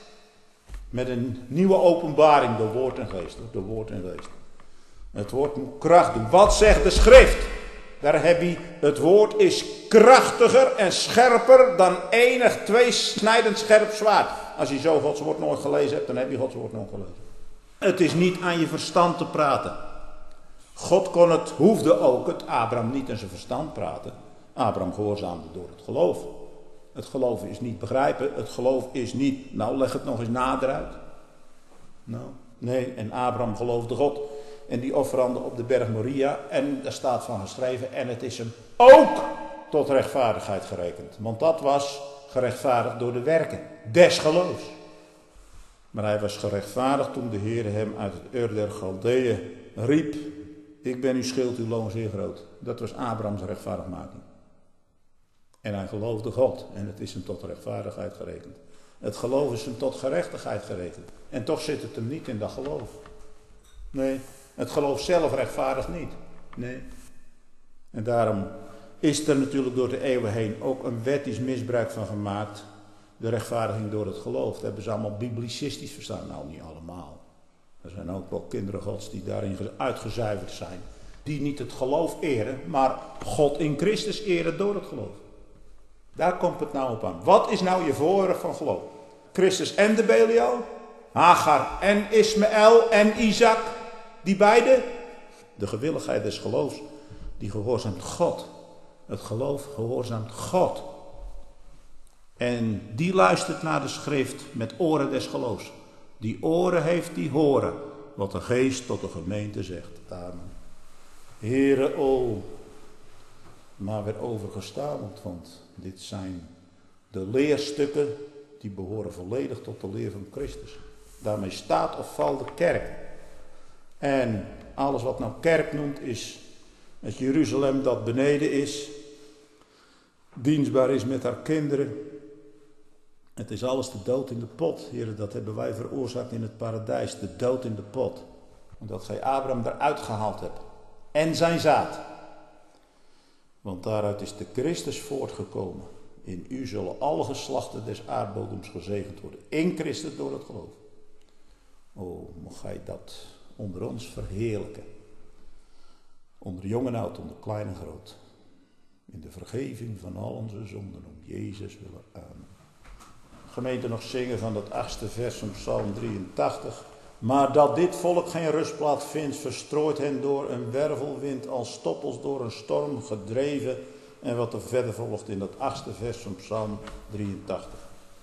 Met een nieuwe openbaring door woord en geest. Door woord en geest. Het woord moet kracht doen. Wat zegt de schrift? Daar heb je, het woord is krachtiger en scherper dan enig tweesnijdend scherp zwaard. Als je zo Gods woord nooit gelezen hebt, dan heb je Gods woord nooit gelezen. Het is niet aan je verstand te praten. God kon het, hoefde ook het Abraham niet aan zijn verstand praten. Abraham gehoorzaamde door het geloof. Het geloof is niet begrijpen, het geloof is niet, nou leg het nog eens nader uit. Nou, nee, en Abraham geloofde God. En die offerande op de berg Moria. En daar staat van geschreven. En het is hem ook tot rechtvaardigheid gerekend. Want dat was gerechtvaardigd door de werken des geloofs. Maar hij was gerechtvaardigd toen de Heer hem uit het Ur der Galdeeën riep. Ik ben uw schild, uw loon zeer groot. Dat was Abrahams rechtvaardigmaking. En hij geloofde God en het is hem tot rechtvaardigheid gerekend. Het geloof is hem tot gerechtigheid gerekend. En toch zit het hem niet in dat geloof. Nee, het geloof zelf rechtvaardigt niet. Nee. En daarom is er natuurlijk door de eeuwen heen ook een wettisch misbruik van gemaakt. De rechtvaardiging door het geloof. Dat hebben ze allemaal biblicistisch verstaan. Nou, niet allemaal. Er zijn ook wel kinderen Gods die daarin uitgezuiverd zijn. Die niet het geloof eren, maar God in Christus eren door het geloof. Daar komt het nou op aan. Wat is nou je voorrecht van geloof? Christus en de Belial? Hagar en Ismaël en Isaac? Die beide? De gewilligheid des geloofs, die gehoorzaamt God. Het geloof gehoorzaamt God. En die luistert naar de schrift met oren des geloofs. Die oren heeft, die horen wat de geest tot de gemeente zegt. Amen. Heere, o, maar weer overgestameld, want dit zijn de leerstukken die behoren volledig tot de leer van Christus. Daarmee staat of valt de kerk. En alles wat nou kerk noemt is het Jeruzalem dat beneden is, dienstbaar is met haar kinderen. Het is alles de dood in de pot, heren, dat hebben wij veroorzaakt in het paradijs, de dood in de pot. Omdat gij Abraham eruit gehaald hebt. En zijn zaad. Want daaruit is de Christus voortgekomen. In u zullen alle geslachten des aardbodems gezegend worden. In Christus door het geloof. O, mocht gij dat onder ons verheerlijken. Onder jong en oud, onder klein en groot. In de vergeving van al onze zonden om Jezus willen. Amen. Gemeente nog zingen van dat achtste vers van Psalm drieëntachtig. Maar dat dit volk geen rustplaats vindt, verstrooit hen door een wervelwind als stoppels door een storm gedreven. En wat er verder volgt in dat achtste vers van Psalm drieëntachtig.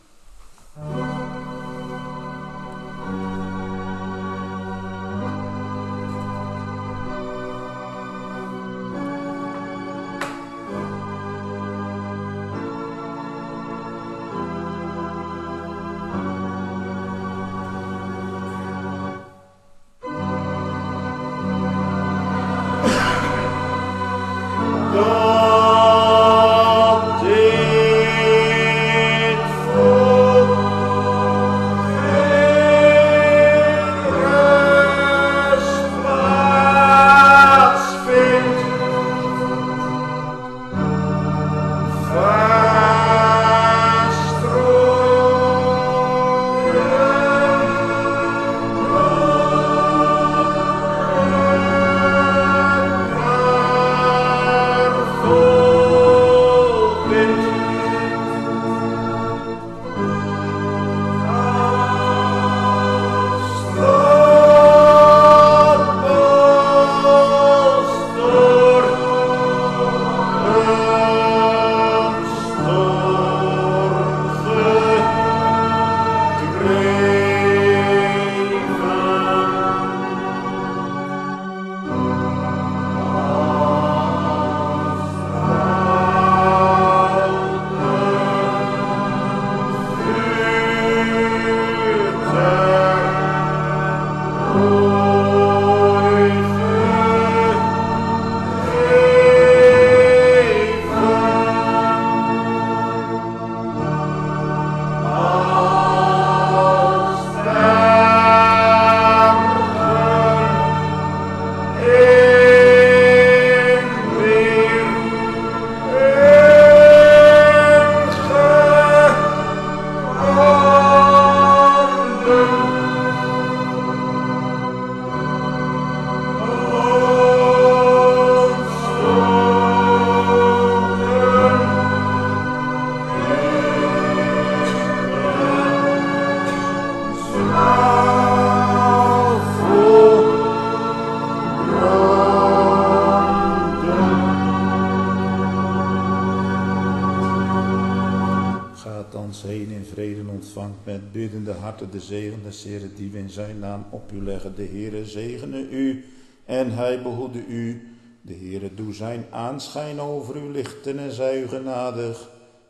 De zegen des Heeren die we in zijn naam op u leggen. De Heere zegene u en hij behoede u. De Heere doe zijn aanschijn over u lichten en zij u genadig.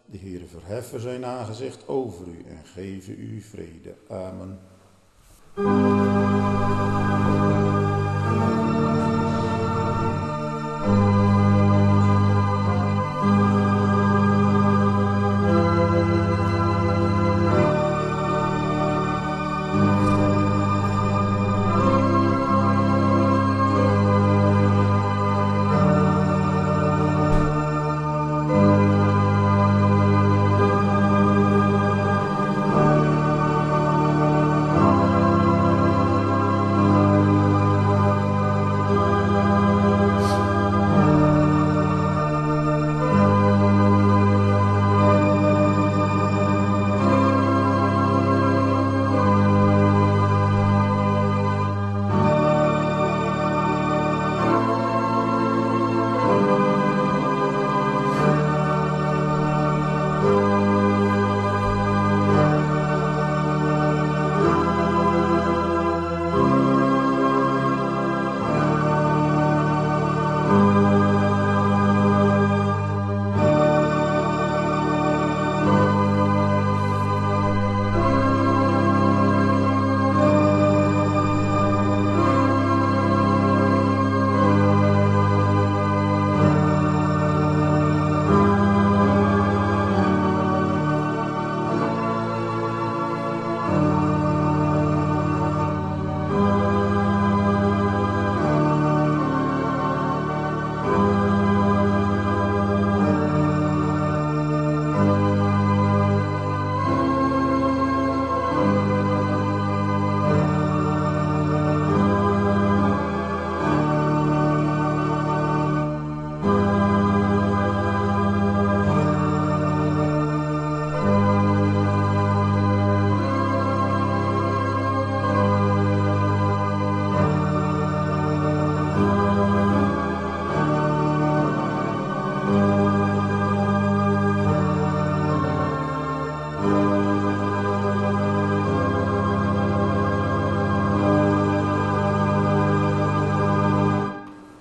De Heere verheffen zijn aangezicht over u en geven u vrede. Amen.